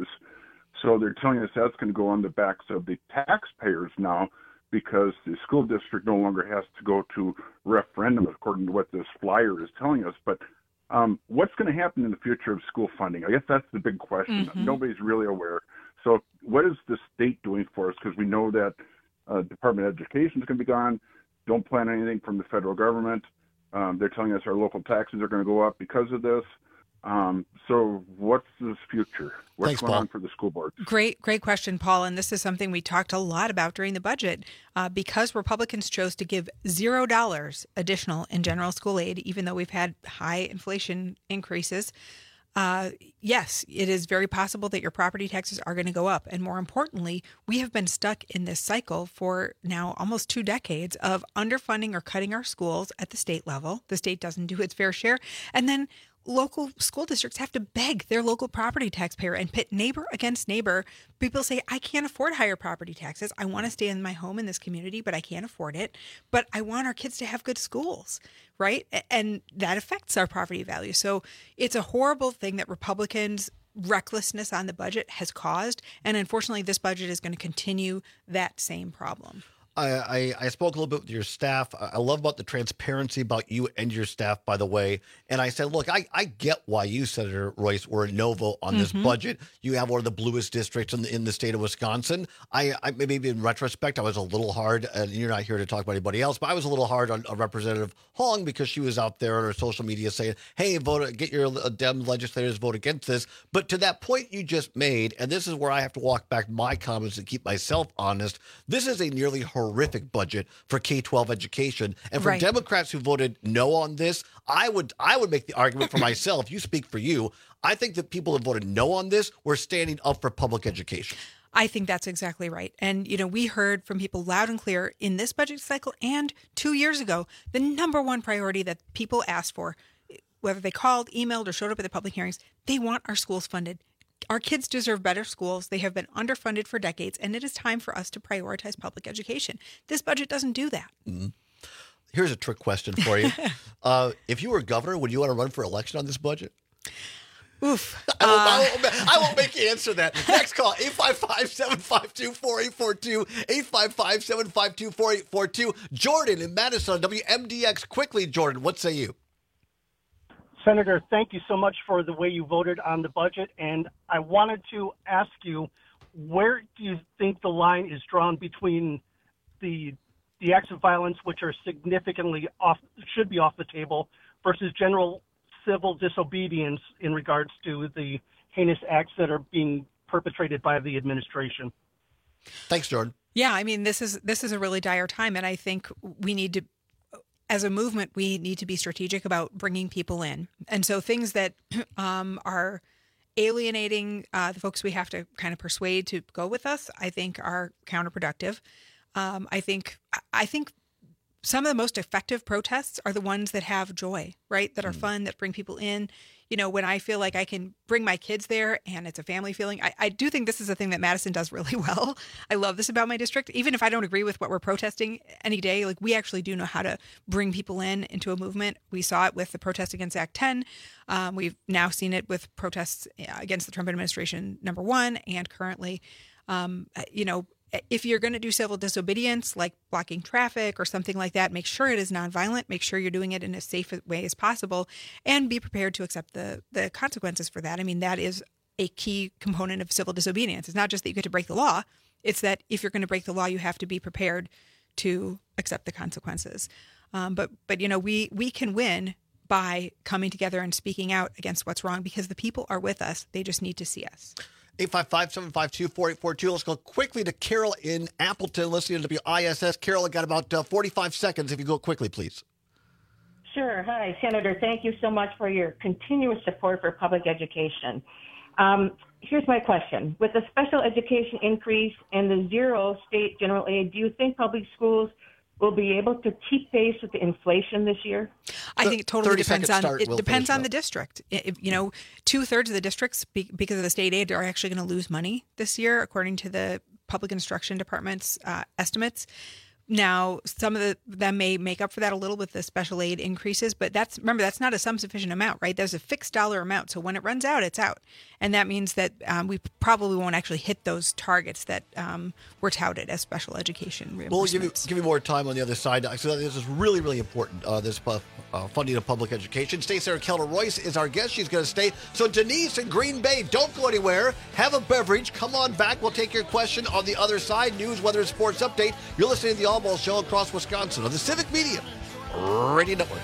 So they're telling us that's going to go on the backs of the taxpayers now because the school district no longer has to go to referendum according to what this flyer is telling us. But um, what's going to happen in the future of school funding? I guess that's the big question. Mm-hmm. Nobody's really aware. So what is the state doing for us? Because we know that uh, Department of Education is going to be gone. Don't plan anything from the federal government. Um, they're telling us our local taxes are going to go up because of this. Um, so what's this future? What's Thanks, going Paul. on for the school board? Great, great question, Paul. And this is something we talked a lot about during the budget. Uh, because Republicans chose to give zero dollars additional in general school aid, even though we've had high inflation increases, uh, yes, it is very possible that your property taxes are going to go up. And more importantly, we have been stuck in this cycle for now almost two decades of underfunding or cutting our schools at the state level. The state doesn't do its fair share. And then local school districts have to beg their local property taxpayer and pit neighbor against neighbor. People say, I can't afford higher property taxes. I want to stay in my home in this community, but I can't afford it. But I want our kids to have good schools, right? And that affects our property value. So it's a horrible thing that Republicans' recklessness on the budget has caused. And unfortunately, this budget is going to continue that same problem. I, I, I spoke a little bit with your staff. I love about the transparency about you and your staff, by the way. And I said, look, I, I get why you, Senator Royce, were a no vote on this Mhm. budget. You have one of the bluest districts in the, in the state of Wisconsin. I, I maybe in retrospect, I was a little hard, and you're not here to talk about anybody else, but I was a little hard on, on Representative Hong because she was out there on her social media saying, hey, vote, get your uh, Dem legislators vote against this. But to that point you just made, and this is where I have to walk back my comments and keep myself honest, this is a nearly horrific horrific budget for K twelve education. And for Right. Democrats who voted no on this, I would I would make the argument for myself. You speak for you. I think that people who voted no on this were standing up for public education. I think that's exactly right. And, you know, we heard from people loud and clear in this budget cycle and two years ago, the number one priority that people asked for, whether they called, emailed, or showed up at the public hearings, they want our schools funded. Our kids deserve better schools. They have been underfunded for decades, and it is time for us to prioritize public education. This budget doesn't do that. Mhm. Here's a trick question for you. uh, if you were governor, would you want to run for election on this budget? Oof. I won't, I, won't, I won't make you answer that. Next call, eight five five, seven five two, four eight four two, eight five five, seven five two, four eight four two. Jordan in Madison, W M D X. Quickly, Jordan, what say you? Senator, thank you so much for the way you voted on the budget. And I wanted to ask you, where do you think the line is drawn between the the acts of violence, which are significantly off, should be off the table, versus general civil disobedience in regards to the heinous acts that are being perpetrated by the administration? Thanks, Jordan. Yeah, I mean, this is this is a really dire time, and I think we need to, as a movement, we need to be strategic about bringing people in. And so things that um, are alienating uh, the folks we have to kind of persuade to go with us, I think are counterproductive. Um, I think I think some of the most effective protests are the ones that have joy, right? That are fun, that bring people in. You know, when I feel like I can bring my kids there and it's a family feeling, I, I do think this is a thing that Madison does really well. I love this about my district. Even if I don't agree with what we're protesting any day, like we actually do know how to bring people in into a movement. We saw it with the protest against Act ten. Um, we've now seen it with protests against the Trump administration, number one, and currently, um, you know, if you're going to do civil disobedience, like blocking traffic or something like that, make sure it is nonviolent. Make sure you're doing it in as safe a way as possible, and be prepared to accept the the consequences for that. I mean, that is a key component of civil disobedience. It's not just that you get to break the law. It's that if you're going to break the law, you have to be prepared to accept the consequences. Um, but but you know, we we can win by coming together and speaking out against what's wrong, because the people are with us. They just need to see us. eight five five, seven five two, four eight four two. Let's go quickly to Carol in Appleton, listening to W I S S. Carol, I got about uh, forty-five seconds. If you go quickly, please. Sure. Hi, Senator. Thank you so much for your continuous support for public education. Um, here's my question. With the special education increase and the zero state general aid, do you think public schools will be able to keep pace with the inflation this year? I think it totally depends on start, it we'll depends on up. the district. If, you know, two thirds of the districts, be, because of the state aid, are actually going to lose money this year, according to the Public Instruction Department's uh, estimates. Now, some of the, them may make up for that a little with the special aid increases, but that's remember that's not a sum sufficient amount, right? There's a fixed dollar amount, so when it runs out, it's out, and that means that um, we probably won't actually hit those targets that um, were touted as special education reimbursements. We'll give you, give you more time on the other side. So this is really, really important, uh, this uh, uh, funding of public education. Stay Sarah Keller-Royce is our guest. She's going to stay. So Denise in Green Bay, don't go anywhere. Have a beverage. Come on back. We'll take your question on the other side. News, weather, and sports update. You're listening to the All Ball Show across Wisconsin on the Civic Media Radio Network.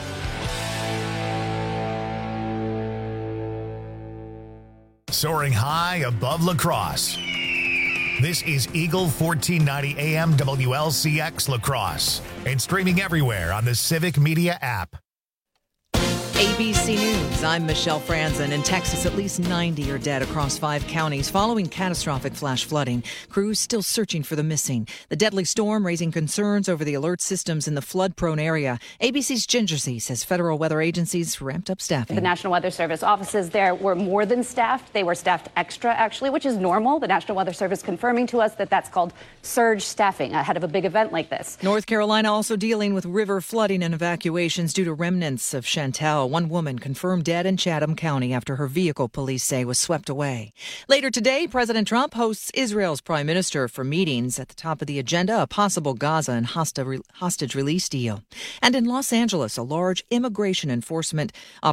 Soaring high above La Crosse. This is Eagle fourteen ninety A M W L C X La Crosse and streaming everywhere on the Civic Media app. A B C News, I'm Michelle Franzen. In Texas, at least ninety are dead across five counties following catastrophic flash flooding. Crews still searching for the missing. The deadly storm raising concerns over the alert systems in the flood-prone area. A B C's Ginger Z says federal weather agencies ramped up staffing. The National Weather Service offices there were more than staffed. They were staffed extra, actually, which is normal. The National Weather Service confirming to us that that's called surge staffing ahead of a big event like this. North Carolina also dealing with river flooding and evacuations due to remnants of Chantal. One woman confirmed dead in Chatham County after her vehicle, police say, was swept away. Later today, President Trump hosts Israel's prime minister for meetings. At the top of the agenda, a possible Gaza and hostage release deal. And in Los Angeles, a large immigration enforcement